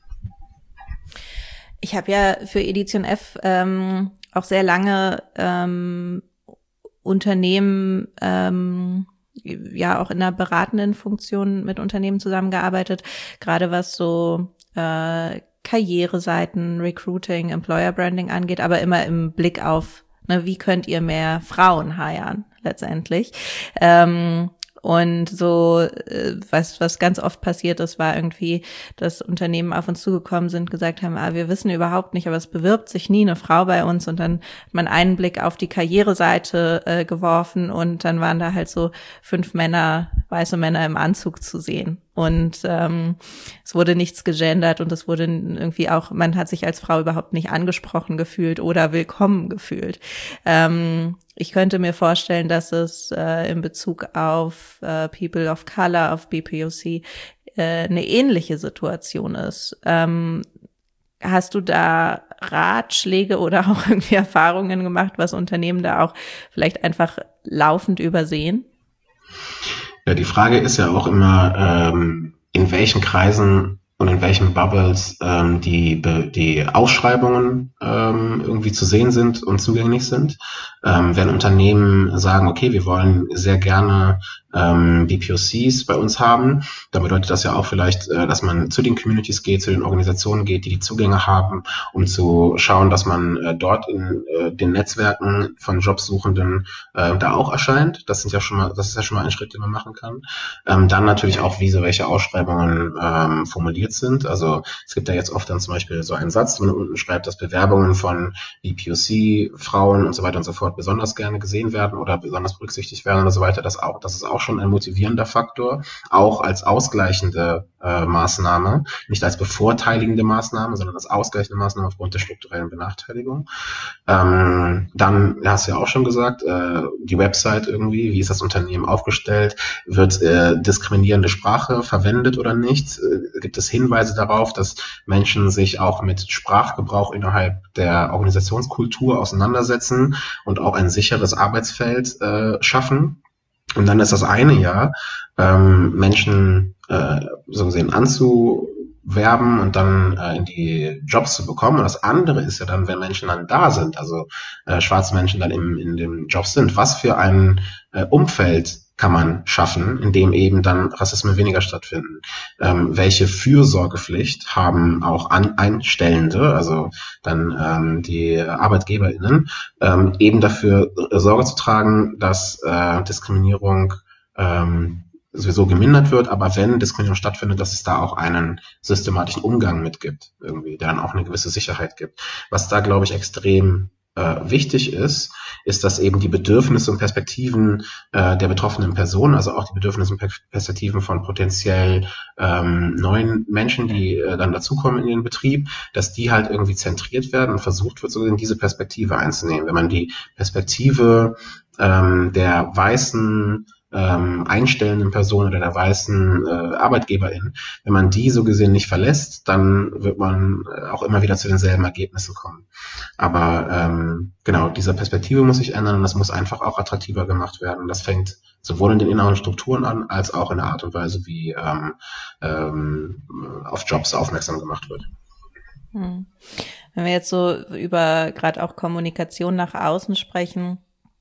Ich habe ja für Edition F ähm, auch sehr lange ähm, Unternehmen ähm, ja auch in einer beratenden Funktion mit Unternehmen zusammengearbeitet, gerade was so äh, Karriereseiten, Recruiting, Employer Branding angeht, aber immer im Blick auf, ne, wie könnt ihr mehr Frauen hiren letztendlich. Ähm, Und so, was was ganz oft passiert ist, war irgendwie, dass Unternehmen auf uns zugekommen sind, gesagt haben, ah, wir wissen überhaupt nicht, aber es bewirbt sich nie eine Frau bei uns. Und dann hat man einen Blick auf die Karriereseite äh, geworfen und dann waren da halt so fünf Männer, weiße Männer im Anzug zu sehen. Und ähm, es wurde nichts gegendert und es wurde irgendwie auch, man hat sich als Frau überhaupt nicht angesprochen gefühlt oder willkommen gefühlt. Ähm, ich könnte mir vorstellen, dass es äh, in Bezug auf äh, People of Color, auf B P O C, äh, eine ähnliche Situation ist. Ähm, hast du da Ratschläge oder auch irgendwie Erfahrungen gemacht, was Unternehmen da auch vielleicht einfach laufend übersehen? Ja, die Frage ist ja auch immer, ähm, in welchen Kreisen und in welchen Bubbles ähm, die, die Ausschreibungen ähm, irgendwie zu sehen sind und zugänglich sind. Ähm, wenn Unternehmen sagen, okay, wir wollen sehr gerne ähm, B P O Cs bei uns haben, dann bedeutet das ja auch vielleicht, äh, dass man zu den Communities geht, zu den Organisationen geht, die die Zugänge haben, um zu schauen, dass man äh, dort in äh, den Netzwerken von Jobsuchenden äh, da auch erscheint. Das sind ja schon mal, das ist ja schon mal ein Schritt, den man machen kann. Ähm, dann natürlich auch, wie so welche Ausschreibungen ähm, formuliert sind. Also es gibt ja jetzt oft dann zum Beispiel so einen Satz, wenn man unten schreibt, dass Bewerbungen von B P O C, Frauen und so weiter und so fort besonders gerne gesehen werden oder besonders berücksichtigt werden und so weiter. Das auch, das ist auch schon ein motivierender Faktor, auch als ausgleichende äh, Maßnahme, nicht als bevorteiligende Maßnahme, sondern als ausgleichende Maßnahme aufgrund der strukturellen Benachteiligung. Ähm, dann, ja, hast du ja auch schon gesagt, äh, die Website irgendwie, wie ist das Unternehmen aufgestellt, wird äh, diskriminierende Sprache verwendet oder nicht? Äh, gibt es Hinweise darauf, dass Menschen sich auch mit Sprachgebrauch innerhalb der Organisationskultur auseinandersetzen und auch ein sicheres Arbeitsfeld äh, schaffen? Und dann ist das eine ja, ähm, Menschen äh, so gesehen anzu, werben und dann äh, in die Jobs zu bekommen. Und das andere ist ja dann, wenn Menschen dann da sind, also äh, schwarze Menschen dann im, in den Jobs sind, was für ein äh, Umfeld kann man schaffen, in dem eben dann Rassismen weniger stattfinden. Ähm, welche Fürsorgepflicht haben auch an Einstellende, also dann ähm, die ArbeitgeberInnen, ähm, eben dafür Sorge zu tragen, dass äh, Diskriminierung ähm, sowieso gemindert wird, aber wenn Diskriminierung stattfindet, dass es da auch einen systematischen Umgang mit gibt, irgendwie, der dann auch eine gewisse Sicherheit gibt. Was da, glaube ich, extrem äh, wichtig ist, ist, dass eben die Bedürfnisse und Perspektiven äh, der betroffenen Person, also auch die Bedürfnisse und Perspektiven von potenziell ähm, neuen Menschen, die äh, dann dazukommen in den Betrieb, dass die halt irgendwie zentriert werden und versucht wird, so in diese Perspektive einzunehmen. Wenn man die Perspektive ähm, der weißen ähm, einstellenden Person oder der weißen äh, Arbeitgeberin, wenn man die so gesehen nicht verlässt, dann wird man äh, auch immer wieder zu denselben Ergebnissen kommen. Aber ähm, genau, diese Perspektive muss sich ändern und das muss einfach auch attraktiver gemacht werden. Das fängt sowohl in den inneren Strukturen an, als auch in der Art und Weise, wie ähm, ähm, auf Jobs aufmerksam gemacht wird. Hm. Wenn wir jetzt so über gerade auch Kommunikation nach außen sprechen,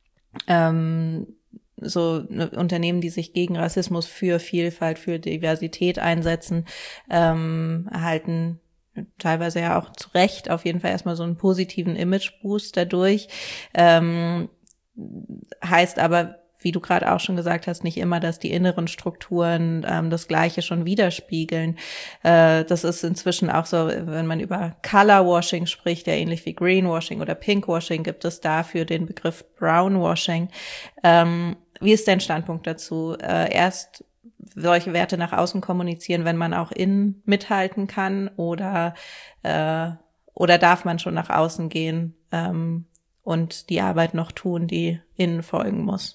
ähm, so Unternehmen, die sich gegen Rassismus, für Vielfalt, für Diversität einsetzen, ähm, erhalten teilweise ja auch zu Recht auf jeden Fall erstmal so einen positiven Image-Boost dadurch. Ähm, heißt aber, wie du gerade auch schon gesagt hast, nicht immer, dass die inneren Strukturen ähm, das Gleiche schon widerspiegeln. Äh, das ist inzwischen auch so, wenn man über Colorwashing spricht, ja ähnlich wie Greenwashing oder Pinkwashing, gibt es dafür den Begriff Brownwashing. Ähm, wie ist dein Standpunkt dazu? Äh, erst solche Werte nach außen kommunizieren, wenn man auch innen mithalten kann, oder äh, oder darf man schon nach außen gehen ähm, und die Arbeit noch tun, die innen folgen muss?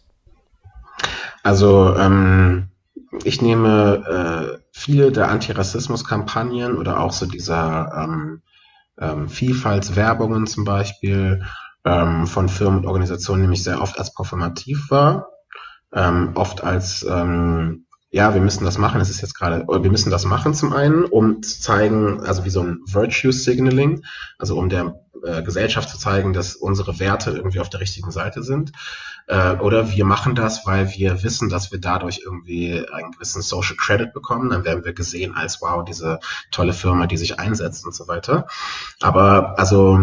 Also ähm, ich nehme äh, viele der Antirassismus-Kampagnen oder auch so dieser ähm, ähm, Vielfaltswerbungen zum Beispiel ähm, von Firmen und Organisationen nämlich sehr oft als performativ wahr, ähm, oft als ähm, ja, wir müssen das machen, es ist jetzt gerade, oder wir müssen das machen zum einen, um zu zeigen, also wie so ein Virtue Signaling, also um der äh, Gesellschaft zu zeigen, dass unsere Werte irgendwie auf der richtigen Seite sind. Äh, oder wir machen das, weil wir wissen, dass wir dadurch irgendwie einen gewissen Social Credit bekommen. Dann werden wir gesehen als, wow, diese tolle Firma, die sich einsetzt und so weiter. Aber also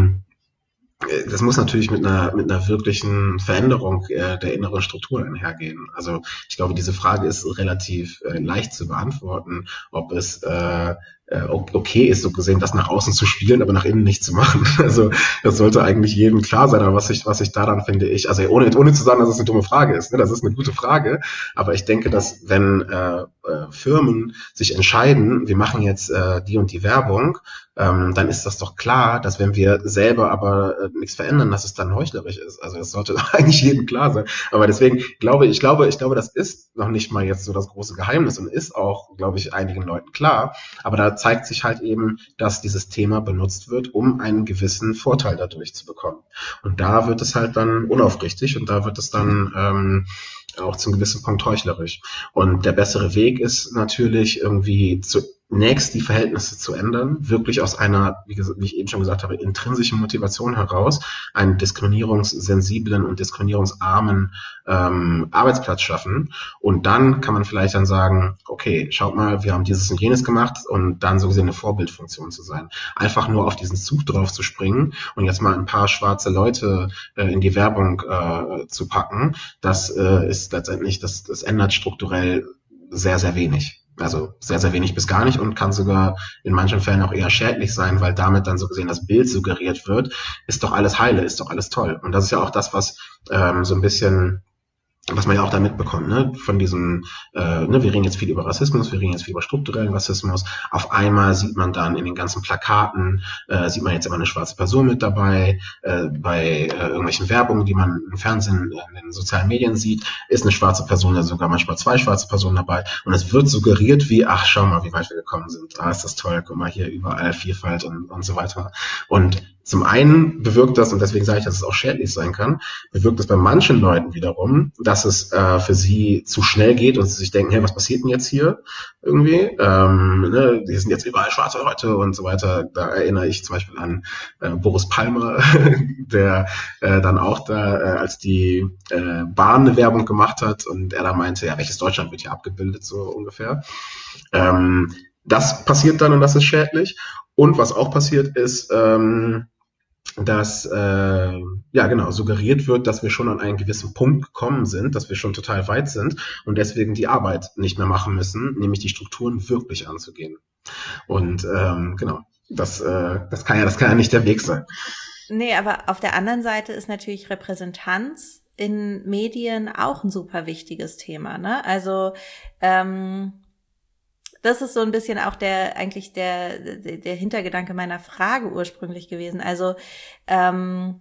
das muss natürlich mit einer mit einer wirklichen Veränderung äh, der inneren Strukturen einhergehen. Also ich glaube, diese Frage ist relativ äh, leicht zu beantworten, ob es äh, okay ist, so gesehen, das nach außen zu spielen, aber nach innen nicht zu machen. Also das sollte eigentlich jedem klar sein, aber was ich, was ich daran finde ich, also ohne, ohne zu sagen, dass es eine dumme Frage ist, ne, das ist eine gute Frage, aber ich denke, dass wenn äh, äh, Firmen sich entscheiden, wir machen jetzt äh, die und die Werbung, ähm, dann ist das doch klar, dass wenn wir selber aber äh, nichts verändern, dass es dann heuchlerisch ist. Also das sollte eigentlich jedem klar sein. Aber deswegen glaube ich, ich glaube, ich glaube, das ist noch nicht mal jetzt so das große Geheimnis und ist auch, glaube ich, einigen Leuten klar. Aber da zeigt sich halt eben, dass dieses Thema benutzt wird, um einen gewissen Vorteil dadurch zu bekommen. Und da wird es halt dann unaufrichtig und da wird es dann ähm, auch zum gewissen Punkt heuchlerisch. Und der bessere Weg ist natürlich irgendwie zunächst die Verhältnisse zu ändern, wirklich aus einer, wie, wie ich eben schon gesagt habe, intrinsischen Motivation heraus, einen diskriminierungssensiblen und diskriminierungsarmen ähm, Arbeitsplatz schaffen. Und dann kann man vielleicht dann sagen, okay, schaut mal, wir haben dieses und jenes gemacht und dann so gesehen eine Vorbildfunktion zu sein. Einfach nur auf diesen Zug drauf zu springen und jetzt mal ein paar schwarze Leute äh, in die Werbung äh, zu packen, das äh, ist letztendlich, das, das ändert strukturell sehr, sehr wenig. Also sehr, sehr wenig bis gar nicht und kann sogar in manchen Fällen auch eher schädlich sein, weil damit dann so gesehen das Bild suggeriert wird, ist doch alles heile, ist doch alles toll. Und das ist ja auch das, was ähm, so ein bisschen, was man ja auch da mitbekommt, ne, von diesem, äh, ne, wir reden jetzt viel über Rassismus, wir reden jetzt viel über strukturellen Rassismus. Auf einmal sieht man dann in den ganzen Plakaten, äh, sieht man jetzt immer eine schwarze Person mit dabei, äh, bei äh, irgendwelchen Werbungen, die man im Fernsehen, in den sozialen Medien sieht, ist eine schwarze Person, ja sogar manchmal zwei schwarze Personen dabei. Und es wird suggeriert wie, ach, schau mal, wie weit wir gekommen sind. Ah, ist das toll, guck mal hier überall Vielfalt und, und so weiter. Und zum einen bewirkt das, und deswegen sage ich, dass es auch schädlich sein kann, bewirkt das bei manchen Leuten wiederum, dass es äh, für sie zu schnell geht und sie sich denken, hey, was passiert denn jetzt hier irgendwie? Ähm, ne, die sind jetzt überall schwarze Leute und so weiter. Da erinnere ich zum Beispiel an äh, Boris Palmer, der äh, dann auch da, äh, als die äh, Bahn eine Werbung gemacht hat und er da meinte, ja, welches Deutschland wird hier abgebildet, so ungefähr. Ähm, das passiert dann und das ist schädlich. Und was auch passiert ist, ähm, dass äh, ja genau suggeriert wird, dass wir schon an einen gewissen Punkt gekommen sind, dass wir schon total weit sind und deswegen die Arbeit nicht mehr machen müssen, nämlich die Strukturen wirklich anzugehen. Und ähm, genau, das äh, das kann ja das kann ja nicht der Weg sein. Nee, aber auf der anderen Seite ist natürlich Repräsentanz in Medien auch ein super wichtiges Thema, ne? Also ähm, das ist so ein bisschen auch der eigentlich der der, der Hintergedanke meiner Frage ursprünglich gewesen. Also ähm,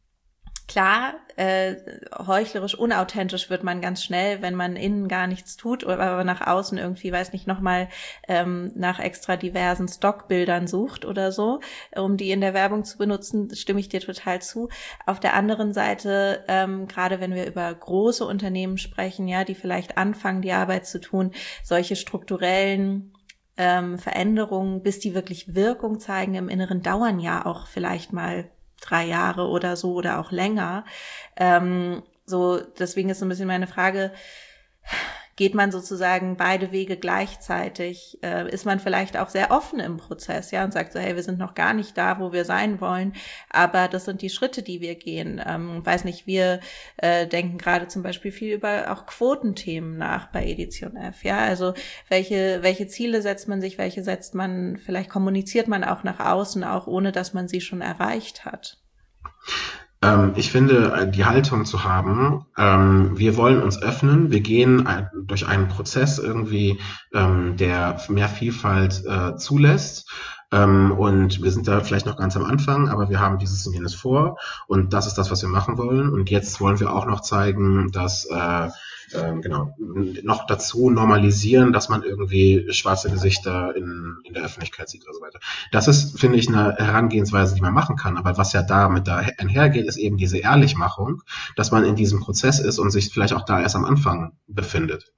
klar, äh, heuchlerisch, unauthentisch wird man ganz schnell, wenn man innen gar nichts tut, aber nach außen irgendwie, weiß nicht, nochmal ähm, nach extra diversen Stockbildern sucht oder so, um die in der Werbung zu benutzen, stimme ich dir total zu. Auf der anderen Seite, ähm, gerade wenn wir über große Unternehmen sprechen, ja, die vielleicht anfangen, die Arbeit zu tun, solche strukturellen ähm, Veränderungen, bis die wirklich Wirkung zeigen im Inneren, dauern ja auch vielleicht mal drei Jahre oder so oder auch länger. Ähm, so, deswegen ist so ein bisschen meine Frage, geht man sozusagen beide Wege gleichzeitig? Äh, ist man vielleicht auch sehr offen im Prozess, ja, und sagt so, hey, wir sind noch gar nicht da, wo wir sein wollen, aber das sind die Schritte, die wir gehen. Ähm, weiß nicht, wir äh, denken gerade zum Beispiel viel über auch Quotenthemen nach bei Edition F, ja, also welche welche Ziele setzt man sich, welche setzt man, vielleicht kommuniziert man auch nach außen, auch ohne, dass man sie schon erreicht hat. Ähm, ich finde, die Haltung zu haben, ähm, wir wollen uns öffnen, wir gehen ein, durch einen Prozess irgendwie, ähm, der mehr Vielfalt äh, zulässt. Ähm, und wir sind da vielleicht noch ganz am Anfang, aber wir haben dieses und jenes vor und das ist das, was wir machen wollen. Und jetzt wollen wir auch noch zeigen, dass äh, äh, genau noch dazu normalisieren, dass man irgendwie schwarze Gesichter in, in der Öffentlichkeit sieht oder so weiter. Das ist, finde ich, eine Herangehensweise, die man machen kann. Aber was ja damit da einhergeht, ist eben diese Ehrlichmachung, dass man in diesem Prozess ist und sich vielleicht auch da erst am Anfang befindet.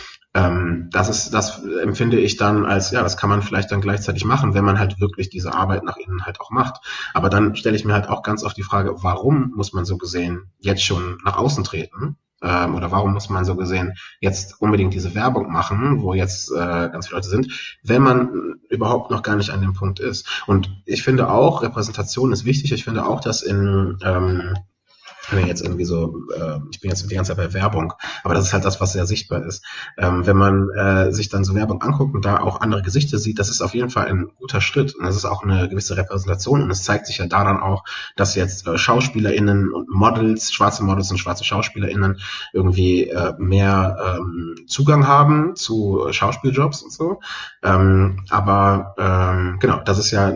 Ähm, das ist, das empfinde ich dann als, ja, das kann man vielleicht dann gleichzeitig machen, wenn man halt wirklich diese Arbeit nach innen halt auch macht. Aber dann stelle ich mir halt auch ganz oft die Frage, warum muss man so gesehen jetzt schon nach außen treten? Ähm, oder warum muss man so gesehen jetzt unbedingt diese Werbung machen, wo jetzt äh, ganz viele Leute sind, wenn man überhaupt noch gar nicht an dem Punkt ist? Und ich finde auch, Repräsentation ist wichtig. Ich finde auch, dass in ähm, wenn jetzt irgendwie so, äh, ich bin jetzt die ganze Zeit bei Werbung, aber das ist halt das, was sehr sichtbar ist. Ähm, wenn man äh, sich dann so Werbung anguckt und da auch andere Gesichter sieht, das ist auf jeden Fall ein guter Schritt und das ist auch eine gewisse Repräsentation und es zeigt sich ja daran auch, dass jetzt äh, SchauspielerInnen und Models, schwarze Models und schwarze SchauspielerInnen irgendwie äh, mehr ähm, Zugang haben zu Schauspieljobs und so. Ähm, aber ähm, genau, das ist ja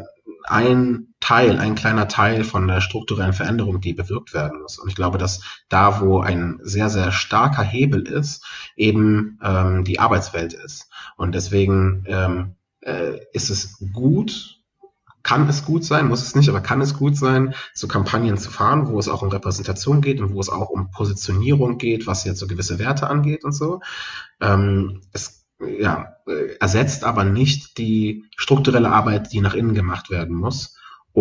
ein Teil, ein kleiner Teil von der strukturellen Veränderung, die bewirkt werden muss. Und ich glaube, dass da, wo ein sehr, sehr starker Hebel ist, eben ähm, die Arbeitswelt ist. Und deswegen ähm, äh, ist es gut, kann es gut sein, muss es nicht, aber kann es gut sein, so Kampagnen zu fahren, wo es auch um Repräsentation geht und wo es auch um Positionierung geht, was jetzt so gewisse Werte angeht und so. Ähm, es ja, ersetzt aber nicht die strukturelle Arbeit, die nach innen gemacht werden muss,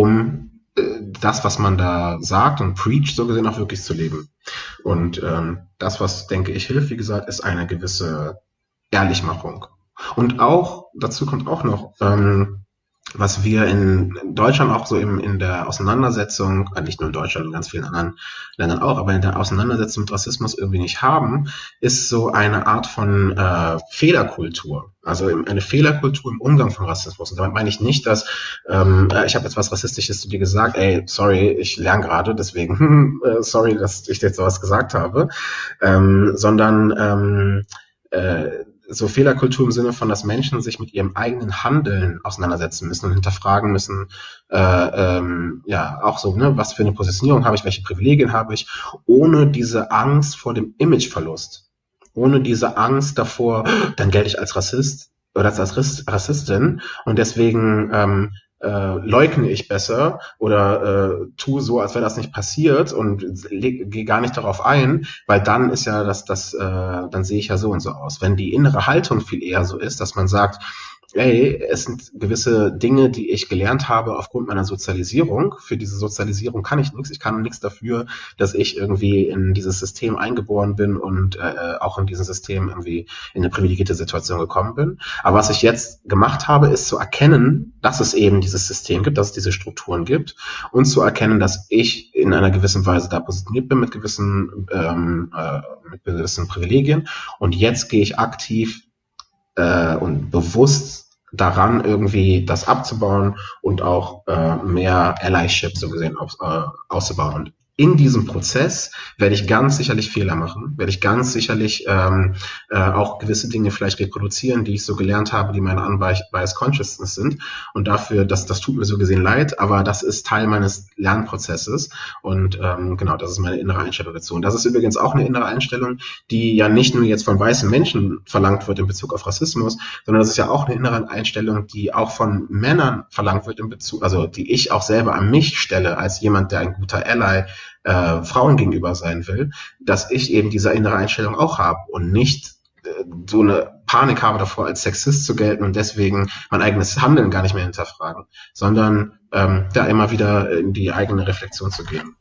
um äh, das, was man da sagt und preacht, so gesehen auch wirklich zu leben. Und ähm, das, was, denke ich, hilft, wie gesagt, ist eine gewisse Ehrlichmachung. Und auch, dazu kommt auch noch, ähm, was wir in Deutschland auch so im, in der Auseinandersetzung, nicht nur in Deutschland, in ganz vielen anderen Ländern auch, aber in der Auseinandersetzung mit Rassismus irgendwie nicht haben, ist so eine Art von äh, Fehlerkultur. Also eine Fehlerkultur im Umgang von Rassismus. Und damit meine ich nicht, dass ähm, ich habe jetzt was Rassistisches zu dir gesagt, ey, sorry, ich lerne gerade, deswegen äh, sorry, dass ich jetzt sowas gesagt habe, ähm, sondern ähm, äh, so Fehlerkultur im Sinne von, dass Menschen sich mit ihrem eigenen Handeln auseinandersetzen müssen und hinterfragen müssen, äh, ähm, ja, auch so, ne, was für eine Positionierung habe ich, welche Privilegien habe ich, ohne diese Angst vor dem Imageverlust, ohne diese Angst davor, dann gelte ich als Rassist oder als Rassistin und deswegen ähm, äh, leugne ich besser oder äh, tue so, als wäre das nicht passiert und gehe gar nicht darauf ein, weil dann ist ja das, das äh, dann sehe ich ja so und so aus. Wenn die innere Haltung viel eher so ist, dass man sagt, ey, es sind gewisse Dinge, die ich gelernt habe aufgrund meiner Sozialisierung. Für diese Sozialisierung kann ich nichts. Ich kann nichts dafür, dass ich irgendwie in dieses System eingeboren bin und äh, auch in diesem System irgendwie in eine privilegierte Situation gekommen bin. Aber was ich jetzt gemacht habe, ist zu erkennen, dass es eben dieses System gibt, dass es diese Strukturen gibt und zu erkennen, dass ich in einer gewissen Weise da positioniert bin mit gewissen, ähm, äh, mit gewissen Privilegien. Und jetzt gehe ich aktiv äh, und bewusst daran, irgendwie das abzubauen und auch äh, mehr Allyship so gesehen auf, äh, auszubauen. Und in diesem Prozess werde ich ganz sicherlich Fehler machen, werde ich ganz sicherlich ähm, äh, auch gewisse Dinge vielleicht reproduzieren, die ich so gelernt habe, die meine Unbiased Consciousness sind. Und dafür, das, das tut mir so gesehen leid, aber das ist Teil meines Lernprozesses. Und ähm, genau, das ist meine innere Einstellung dazu. Und das ist übrigens auch eine innere Einstellung, die ja nicht nur jetzt von weißen Menschen verlangt wird in Bezug auf Rassismus, sondern das ist ja auch eine innere Einstellung, die auch von Männern verlangt wird in Bezug, also die ich auch selber an mich stelle als jemand, der ein guter Ally Äh, Frauen gegenüber sein will, dass ich eben diese innere Einstellung auch habe und nicht äh, so eine Panik habe davor, als Sexist zu gelten und deswegen mein eigenes Handeln gar nicht mehr hinterfragen, sondern ähm, da immer wieder in die eigene Reflexion zu gehen.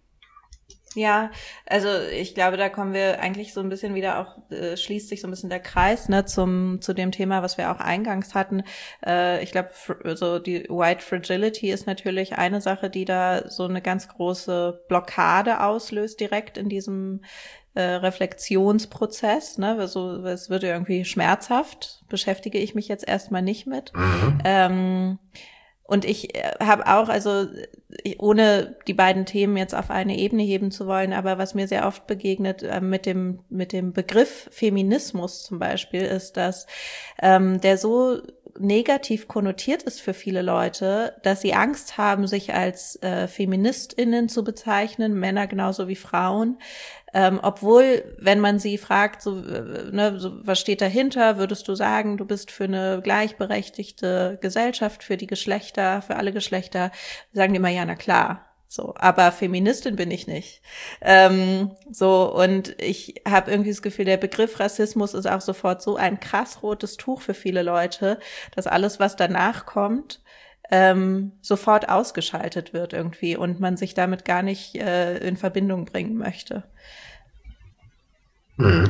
Ja, also ich glaube, da kommen wir eigentlich so ein bisschen wieder auch, äh, schließt sich so ein bisschen der Kreis, ne, zum zu dem Thema, was wir auch eingangs hatten. Äh, ich glaube, fr- so die White Fragility ist natürlich eine Sache, die da so eine ganz große Blockade auslöst direkt in diesem äh, Reflexionsprozess, ne, also es wird irgendwie schmerzhaft, beschäftige ich mich jetzt erstmal nicht mit. Mhm. Ähm, Und ich habe auch, also ich, ohne die beiden Themen jetzt auf eine Ebene heben zu wollen, aber was mir sehr oft begegnet äh, mit dem mit dem Begriff Feminismus zum Beispiel, ist, dass ähm, der so negativ konnotiert ist für viele Leute, dass sie Angst haben, sich als äh, FeministInnen zu bezeichnen, Männer genauso wie Frauen. Ähm, obwohl, wenn man sie fragt, so, äh, ne, so, was steht dahinter, würdest du sagen, du bist für eine gleichberechtigte Gesellschaft, für die Geschlechter, für alle Geschlechter, sagen die immer, ja, na klar. So, aber Feministin bin ich nicht. Ähm, so, und ich habe irgendwie das Gefühl, der Begriff Rassismus ist auch sofort so ein krass rotes Tuch für viele Leute, dass alles, was danach kommt, ähm, sofort ausgeschaltet wird irgendwie und man sich damit gar nicht äh, in Verbindung bringen möchte. Hm.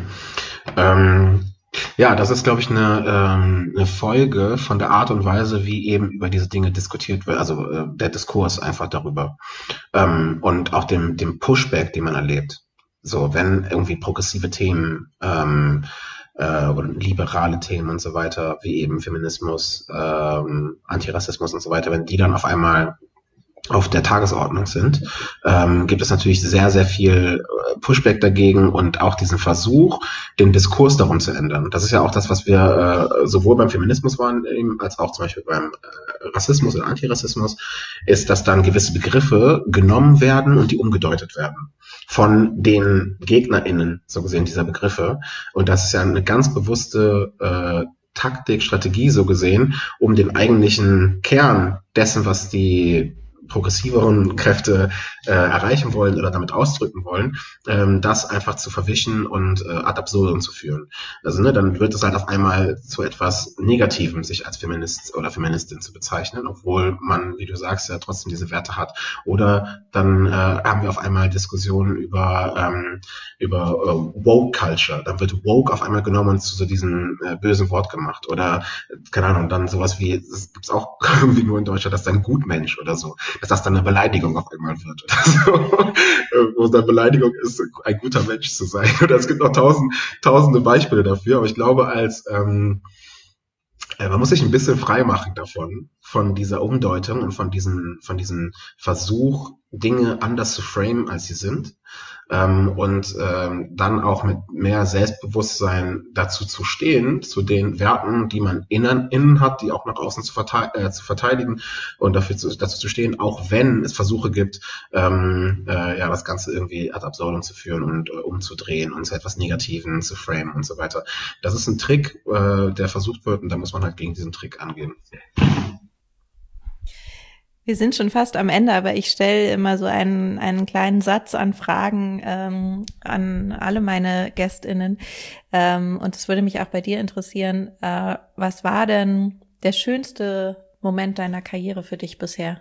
Ähm, ja, das ist, glaube ich, eine, ähm, eine Folge von der Art und Weise, wie eben über diese Dinge diskutiert wird, also äh, der Diskurs einfach darüber ähm, und auch dem, dem Pushback, den man erlebt. So, wenn irgendwie progressive Themen ähm, äh, oder liberale Themen und so weiter, wie eben Feminismus, ähm, Antirassismus und so weiter, wenn die dann auf einmal auf der Tagesordnung sind, ähm, gibt es natürlich sehr, sehr viel Pushback dagegen und auch diesen Versuch, den Diskurs darum zu ändern. Das ist ja auch das, was wir äh, sowohl beim Feminismus waren, als auch zum Beispiel beim äh, Rassismus oder Antirassismus, ist, dass dann gewisse Begriffe genommen werden und die umgedeutet werden von den GegnerInnen, so gesehen, dieser Begriffe. Und das ist ja eine ganz bewusste äh, Taktik, Strategie, so gesehen, um den eigentlichen Kern dessen, was die progressiveren Kräfte äh, erreichen wollen oder damit ausdrücken wollen, ähm, das einfach zu verwischen und äh, ad absurdum zu führen. Also ne, dann wird es halt auf einmal zu etwas Negativem, sich als Feminist oder Feministin zu bezeichnen, obwohl man, wie du sagst, ja trotzdem diese Werte hat. Oder dann äh, haben wir auf einmal Diskussionen über ähm, über äh, Woke Culture. Dann wird Woke auf einmal genommen und zu so diesem äh, bösen Wort gemacht. Oder keine Ahnung, dann sowas wie, das gibt's auch irgendwie nur in Deutschland, dass dann Gutmensch oder so, dass das dann eine Beleidigung auf einmal wird oder so, wo es dann Beleidigung ist, ein guter Mensch zu sein. Oder es gibt noch tausend, tausende Beispiele dafür, aber ich glaube, als ähm, äh, man muss sich ein bisschen frei machen davon, von dieser Umdeutung und von diesem, von diesem Versuch, Dinge anders zu framen, als sie sind. Ähm, und ähm, dann auch mit mehr Selbstbewusstsein dazu zu stehen, zu den Werten, die man innen, innen hat, die auch nach außen zu, verte- äh, zu verteidigen und dafür zu, dazu zu stehen, auch wenn es Versuche gibt, ähm, äh, ja, das Ganze irgendwie ad absurdum zu führen und äh, umzudrehen und zu etwas Negativen zu framen und so weiter. Das ist ein Trick, äh, der versucht wird und da muss man halt gegen diesen Trick angehen. Wir sind schon fast am Ende, aber ich stelle immer so einen, einen kleinen Satz an Fragen ähm, an alle meine GästInnen. Ähm, und es würde mich auch bei dir interessieren, äh, was war denn der schönste Moment deiner Karriere für dich bisher?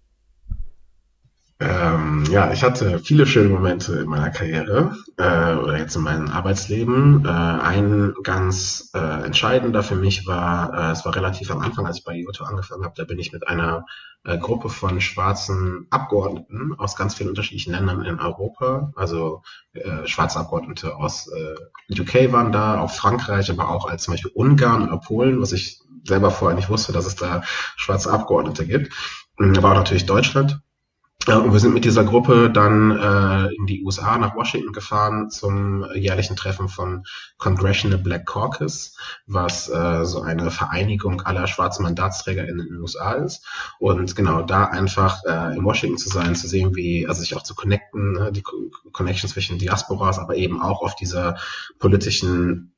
Ähm, ja, ich hatte viele schöne Momente in meiner Karriere äh, oder jetzt in meinem Arbeitsleben. Äh, ein ganz äh, entscheidender für mich war, äh, es war relativ am Anfang, als ich bei Iotto angefangen habe, da bin ich mit einer äh, Gruppe von schwarzen Abgeordneten aus ganz vielen unterschiedlichen Ländern in Europa, also äh, schwarze Abgeordnete aus äh, U K waren da, aus Frankreich, aber auch als zum Beispiel Ungarn oder Polen, was ich selber vorher nicht wusste, dass es da schwarze Abgeordnete gibt, aber auch natürlich Deutschland. Ja, und wir sind mit dieser Gruppe dann äh, in die U S A nach Washington gefahren zum jährlichen Treffen von Congressional Black Caucus, was äh, so eine Vereinigung aller schwarzen Mandatsträger in den U S A ist. Und genau da einfach äh, in Washington zu sein, zu sehen, wie, also sich auch zu connecten, ne, die Co- Connection zwischen Diasporas, aber eben auch auf dieser politischen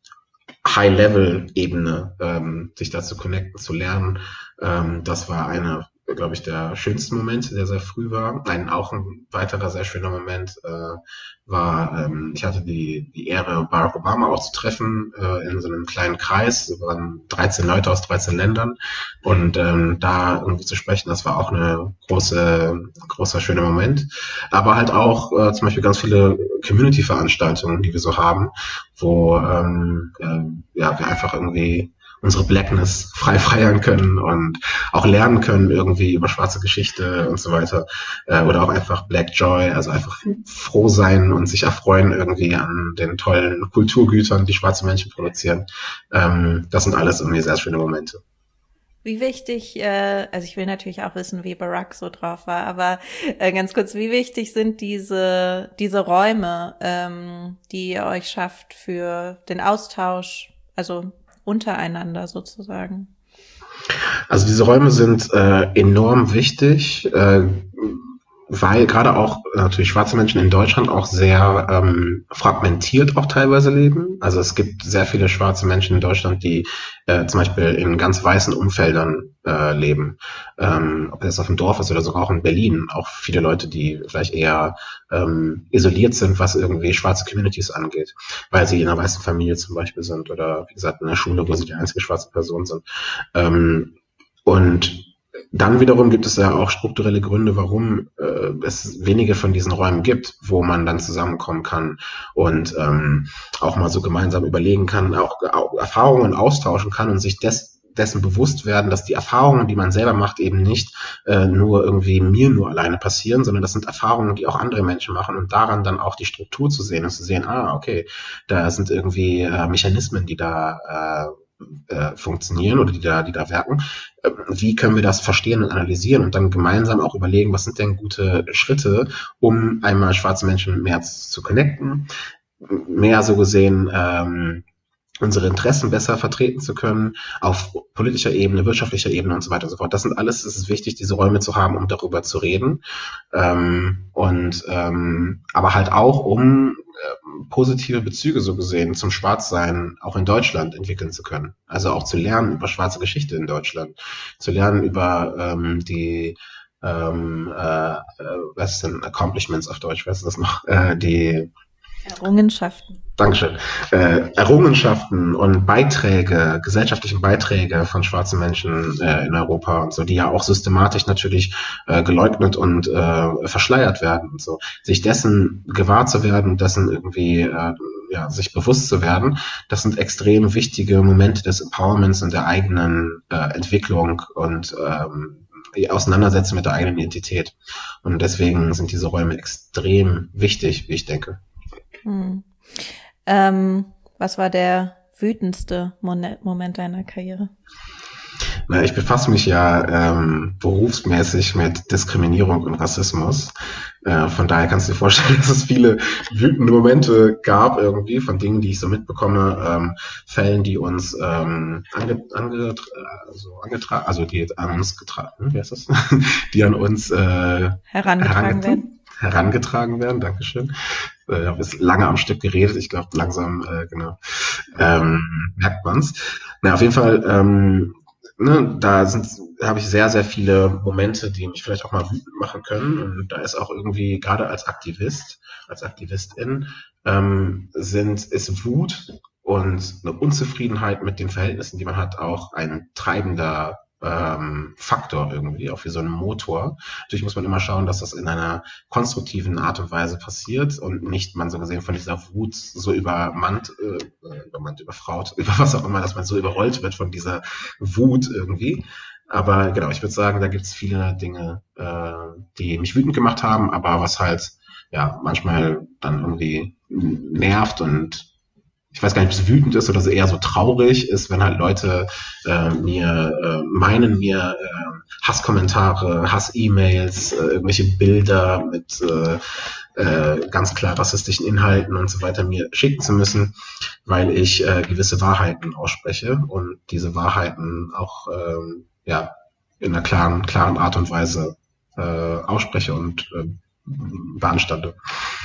High-Level-Ebene ähm, sich da zu connecten, zu lernen. Ähm, das war eine, glaube ich, der schönste Moment, der sehr früh war. Ein auch ein weiterer sehr schöner Moment äh, war, ähm, ich hatte die, die Ehre, Barack Obama auch zu treffen äh, in so einem kleinen Kreis. Es waren dreizehn Leute aus dreizehn Ländern und ähm, da irgendwie zu sprechen, das war auch eine große, großer schöner Moment. Aber halt auch äh, zum Beispiel ganz viele Community-Veranstaltungen, die wir so haben, wo ähm, äh, ja wir einfach irgendwie unsere Blackness frei feiern können und auch lernen können irgendwie über schwarze Geschichte und so weiter. Äh, oder auch einfach Black Joy, also einfach froh sein und sich erfreuen irgendwie an den tollen Kulturgütern, die schwarze Menschen produzieren. Ähm, das sind alles irgendwie sehr schöne Momente. Wie wichtig, äh, also ich will natürlich auch wissen, wie Barack so drauf war, aber äh, ganz kurz, wie wichtig sind diese diese Räume, ähm, die ihr euch schafft für den Austausch, also untereinander sozusagen? Also diese Räume sind äh, enorm wichtig, äh, weil gerade auch natürlich schwarze Menschen in Deutschland auch sehr ähm, fragmentiert auch teilweise leben. Also es gibt sehr viele schwarze Menschen in Deutschland, die äh, zum Beispiel in ganz weißen Umfeldern äh, leben. Ähm, ob das auf dem Dorf ist oder sogar auch in Berlin. Auch viele Leute, die vielleicht eher ähm, isoliert sind, was irgendwie schwarze Communities angeht, weil sie in einer weißen Familie zum Beispiel sind oder wie gesagt in der Schule, wo sie die einzige schwarze Person sind. Ähm, und dann wiederum gibt es ja auch strukturelle Gründe, warum äh, es wenige von diesen Räumen gibt, wo man dann zusammenkommen kann und ähm, auch mal so gemeinsam überlegen kann, auch, auch Erfahrungen austauschen kann und sich des, dessen bewusst werden, dass die Erfahrungen, die man selber macht, eben nicht äh, nur irgendwie mir nur alleine passieren, sondern das sind Erfahrungen, die auch andere Menschen machen und daran dann auch die Struktur zu sehen und zu sehen, ah, okay, da sind irgendwie äh, Mechanismen, die da äh, äh, funktionieren oder die da, die da wirken. Äh, wie können wir das verstehen und analysieren und dann gemeinsam auch überlegen, was sind denn gute Schritte, um einmal schwarze Menschen mehr zu connecten, mehr so gesehen ähm, unsere Interessen besser vertreten zu können, auf politischer Ebene, wirtschaftlicher Ebene und so weiter und so fort. Das sind alles, es ist wichtig, diese Räume zu haben, um darüber zu reden. Ähm, und ähm, aber halt auch, um äh, positive Bezüge so gesehen zum Schwarzsein auch in Deutschland entwickeln zu können. Also auch zu lernen über schwarze Geschichte in Deutschland, zu lernen über ähm, die ähm, äh, was ist denn Accomplishments auf Deutsch, weißt du das noch? Äh, die Errungenschaften. Dankeschön. Äh, Errungenschaften und Beiträge, gesellschaftlichen Beiträge von schwarzen Menschen äh, in Europa und so, die ja auch systematisch natürlich äh, geleugnet und äh, verschleiert werden und so. Sich dessen gewahr zu werden, dessen irgendwie äh, ja, sich bewusst zu werden, das sind extrem wichtige Momente des Empowerments und der eigenen äh, Entwicklung und ähm, die Auseinandersetzung mit der eigenen Identität. Und deswegen sind diese Räume extrem wichtig, wie ich denke. Hm. Ähm, was war der wütendste Mon- Moment deiner Karriere? Na, ich befasse mich ja ähm, berufsmäßig mit Diskriminierung und Rassismus. Äh, von daher kannst du dir vorstellen, dass es viele wütende Momente gab irgendwie von Dingen, die ich so mitbekomme, ähm, Fällen, die uns ähm, ange, ange, also angetragen, also die an uns getragen, wie heißt das? die an uns äh, herangetragen werden. Herangetragen werden, Dankeschön. Ich habe jetzt lange am Stück geredet, ich glaube langsam, äh, genau, ähm, merkt man's. Na, auf jeden Fall, ähm, ne, da sind, habe ich sehr, sehr viele Momente, die mich vielleicht auch mal wütend machen können. Und da ist auch irgendwie, gerade als Aktivist, als Aktivistin, ähm, sind, ist Wut und eine Unzufriedenheit mit den Verhältnissen, die man hat, auch ein treibender ähm, Faktor irgendwie, auch wie so ein Motor. Natürlich muss man immer schauen, dass das in einer konstruktiven Art und Weise passiert und nicht man so gesehen von dieser Wut so übermannt, äh, übermannt, überfraut, über was auch immer, dass man so überrollt wird von dieser Wut irgendwie. Aber genau, ich würde sagen, da gibt es viele Dinge, äh, die mich wütend gemacht haben, aber was halt ja manchmal dann irgendwie nervt und ich weiß gar nicht, ob es wütend ist oder so eher so traurig ist, wenn halt Leute äh, mir äh, meinen, mir äh, Hasskommentare, Hass-E-Mails, äh, irgendwelche Bilder mit äh, äh, ganz klar rassistischen Inhalten und so weiter mir schicken zu müssen, weil ich äh, gewisse Wahrheiten ausspreche und diese Wahrheiten auch äh, ja in einer klaren, klaren Art und Weise äh, ausspreche und äh, beanstande.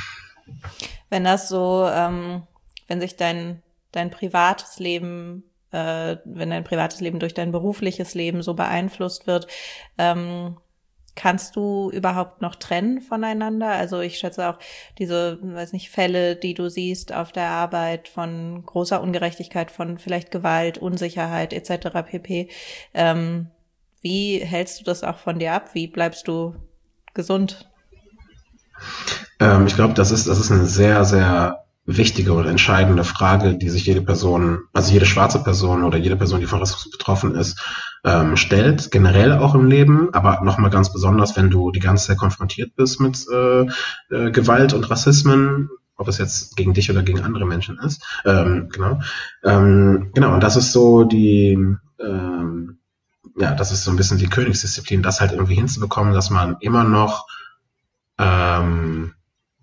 Wenn das so, ähm, wenn sich dein dein privates Leben, äh, wenn dein privates Leben durch dein berufliches Leben so beeinflusst wird, ähm, kannst du überhaupt noch trennen voneinander? Also ich schätze auch diese, weiß nicht, Fälle, die du siehst auf der Arbeit von großer Ungerechtigkeit, von vielleicht Gewalt, Unsicherheit et cetera pp. Ähm, wie hältst du das auch von dir ab? Wie bleibst du gesund? Ähm, ich glaube, das ist, das ist eine sehr, sehr wichtige und entscheidende Frage, die sich jede Person, also jede schwarze Person oder jede Person, die von Rassismus betroffen ist, ähm, stellt, generell auch im Leben, aber nochmal ganz besonders, wenn du die ganze Zeit konfrontiert bist mit äh, äh, Gewalt und Rassismen, ob es jetzt gegen dich oder gegen andere Menschen ist. Ähm, genau. Ähm, genau, und das ist so die, ähm, ja, das ist so ein bisschen die Königsdisziplin, das halt irgendwie hinzubekommen, dass man immer noch ähm,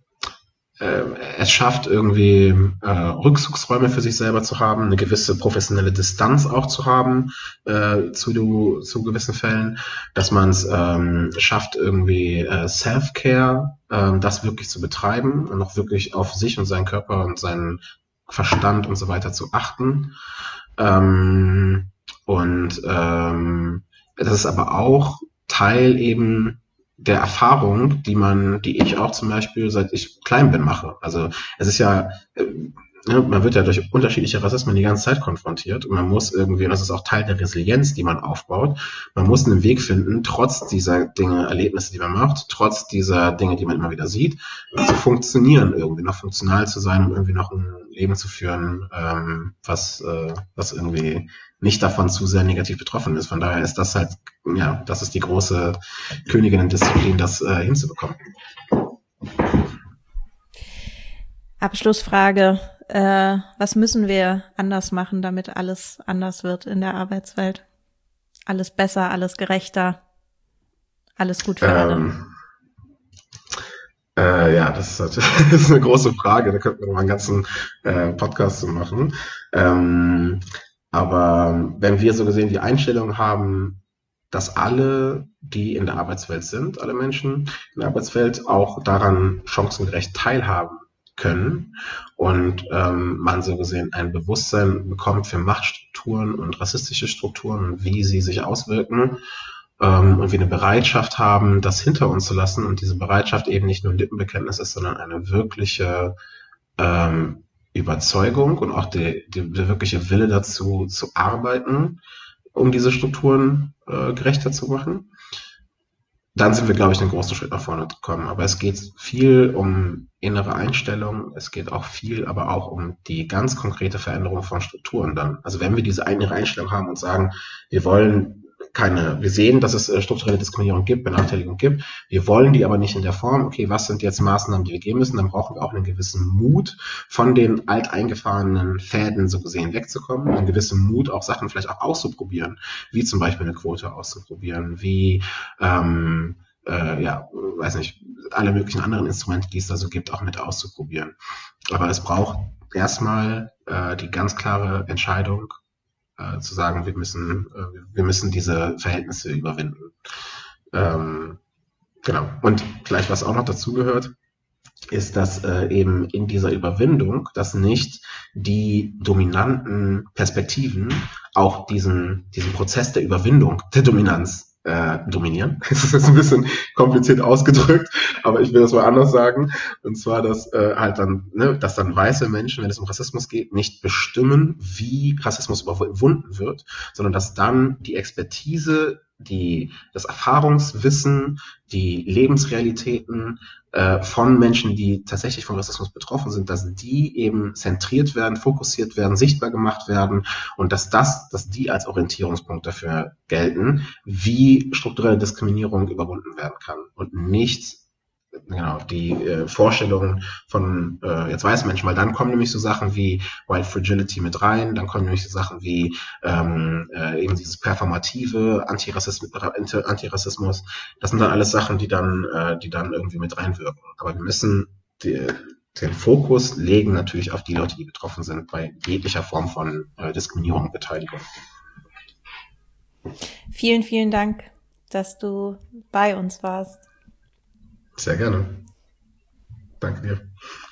es schafft, irgendwie äh, Rückzugsräume für sich selber zu haben, eine gewisse professionelle Distanz auch zu haben äh, zu, zu gewissen Fällen, dass man es ähm, schafft, irgendwie äh, Self-Care, äh, das wirklich zu betreiben und auch wirklich auf sich und seinen Körper und seinen Verstand und so weiter zu achten. Ähm, und ähm, das ist aber auch Teil eben der Erfahrung, die man, die ich auch zum Beispiel, seit ich klein bin, mache. Also es ist ja, äh, man wird ja durch unterschiedliche Rassismen die ganze Zeit konfrontiert und man muss irgendwie, und das ist auch Teil der Resilienz, die man aufbaut, man muss einen Weg finden, trotz dieser Dinge, Erlebnisse, die man macht, trotz dieser Dinge, die man immer wieder sieht, zu funktionieren, irgendwie noch funktional zu sein und irgendwie noch ein Leben zu führen, ähm, was, äh, was irgendwie nicht davon zu sehr negativ betroffen ist. Von daher ist das halt, ja, das ist die große Königinnen-Disziplin, das äh, hinzubekommen. Abschlussfrage. Äh, was müssen wir anders machen, damit alles anders wird in der Arbeitswelt? Alles besser, alles gerechter, alles gut für ähm, alle? Äh, ja, das ist, halt, das ist eine große Frage. Da könnten wir mal einen ganzen äh, Podcast zu machen. Ähm, Aber wenn wir so gesehen die Einstellung haben, dass alle, die in der Arbeitswelt sind, alle Menschen in der Arbeitswelt auch daran chancengerecht teilhaben können und ähm, man so gesehen ein Bewusstsein bekommt für Machtstrukturen und rassistische Strukturen und wie sie sich auswirken ähm, und wir eine Bereitschaft haben, das hinter uns zu lassen und diese Bereitschaft eben nicht nur ein Lippenbekenntnis ist, sondern eine wirkliche ähm, Überzeugung und auch der, der, der wirkliche Wille dazu zu arbeiten, um diese Strukturen äh, gerechter zu machen, dann sind wir, glaube ich, einen großen Schritt nach vorne gekommen. Aber es geht viel um innere Einstellung, es geht auch viel, aber auch um die ganz konkrete Veränderung von Strukturen dann. Also wenn wir diese innere Einstellung haben und sagen, wir wollen keine, wir sehen, dass es äh, strukturelle Diskriminierung gibt, Benachteiligung gibt. Wir wollen die aber nicht in der Form, okay, was sind jetzt Maßnahmen, die wir gehen müssen? Dann brauchen wir auch einen gewissen Mut, von den alteingefahrenen Fäden so gesehen wegzukommen, einen gewissen Mut, auch Sachen vielleicht auch auszuprobieren, wie zum Beispiel eine Quote auszuprobieren, wie, ähm, äh, ja, weiß nicht, alle möglichen anderen Instrumente, die es da so gibt, auch mit auszuprobieren. Aber es braucht erstmal äh, die ganz klare Entscheidung, Äh, zu sagen, wir müssen, äh, wir müssen diese Verhältnisse überwinden. Ähm, genau. Und vielleicht, was auch noch dazugehört, ist, dass äh, eben in dieser Überwindung, dass nicht die dominanten Perspektiven auch diesen, diesen Prozess der Überwindung der Dominanz äh, dominieren. Das ist jetzt ein bisschen kompliziert ausgedrückt, aber ich will das mal anders sagen. Und zwar, dass äh, halt dann, ne, dass dann weiße Menschen, wenn es um Rassismus geht, nicht bestimmen, wie Rassismus überwunden wird, sondern dass dann die Expertise, die, das Erfahrungswissen, die Lebensrealitäten äh, von Menschen, die tatsächlich von Rassismus betroffen sind, dass die eben zentriert werden, fokussiert werden, sichtbar gemacht werden und dass das, dass die als Orientierungspunkt dafür gelten, wie strukturelle Diskriminierung überwunden werden kann und nicht genau die äh, Vorstellungen von äh, jetzt weißen Menschen, weil dann kommen nämlich so Sachen wie White Fragility mit rein, dann kommen nämlich so Sachen wie ähm, äh, eben dieses performative Antirassismus, Antirassismus. Das sind dann alles Sachen, die dann, äh, die dann irgendwie mit reinwirken. Aber wir müssen die, den Fokus legen natürlich auf die Leute, die betroffen sind bei jeglicher Form von äh, Diskriminierung und Beteiligung. Vielen, vielen Dank, dass du bei uns warst. Sehr gerne. Danke dir.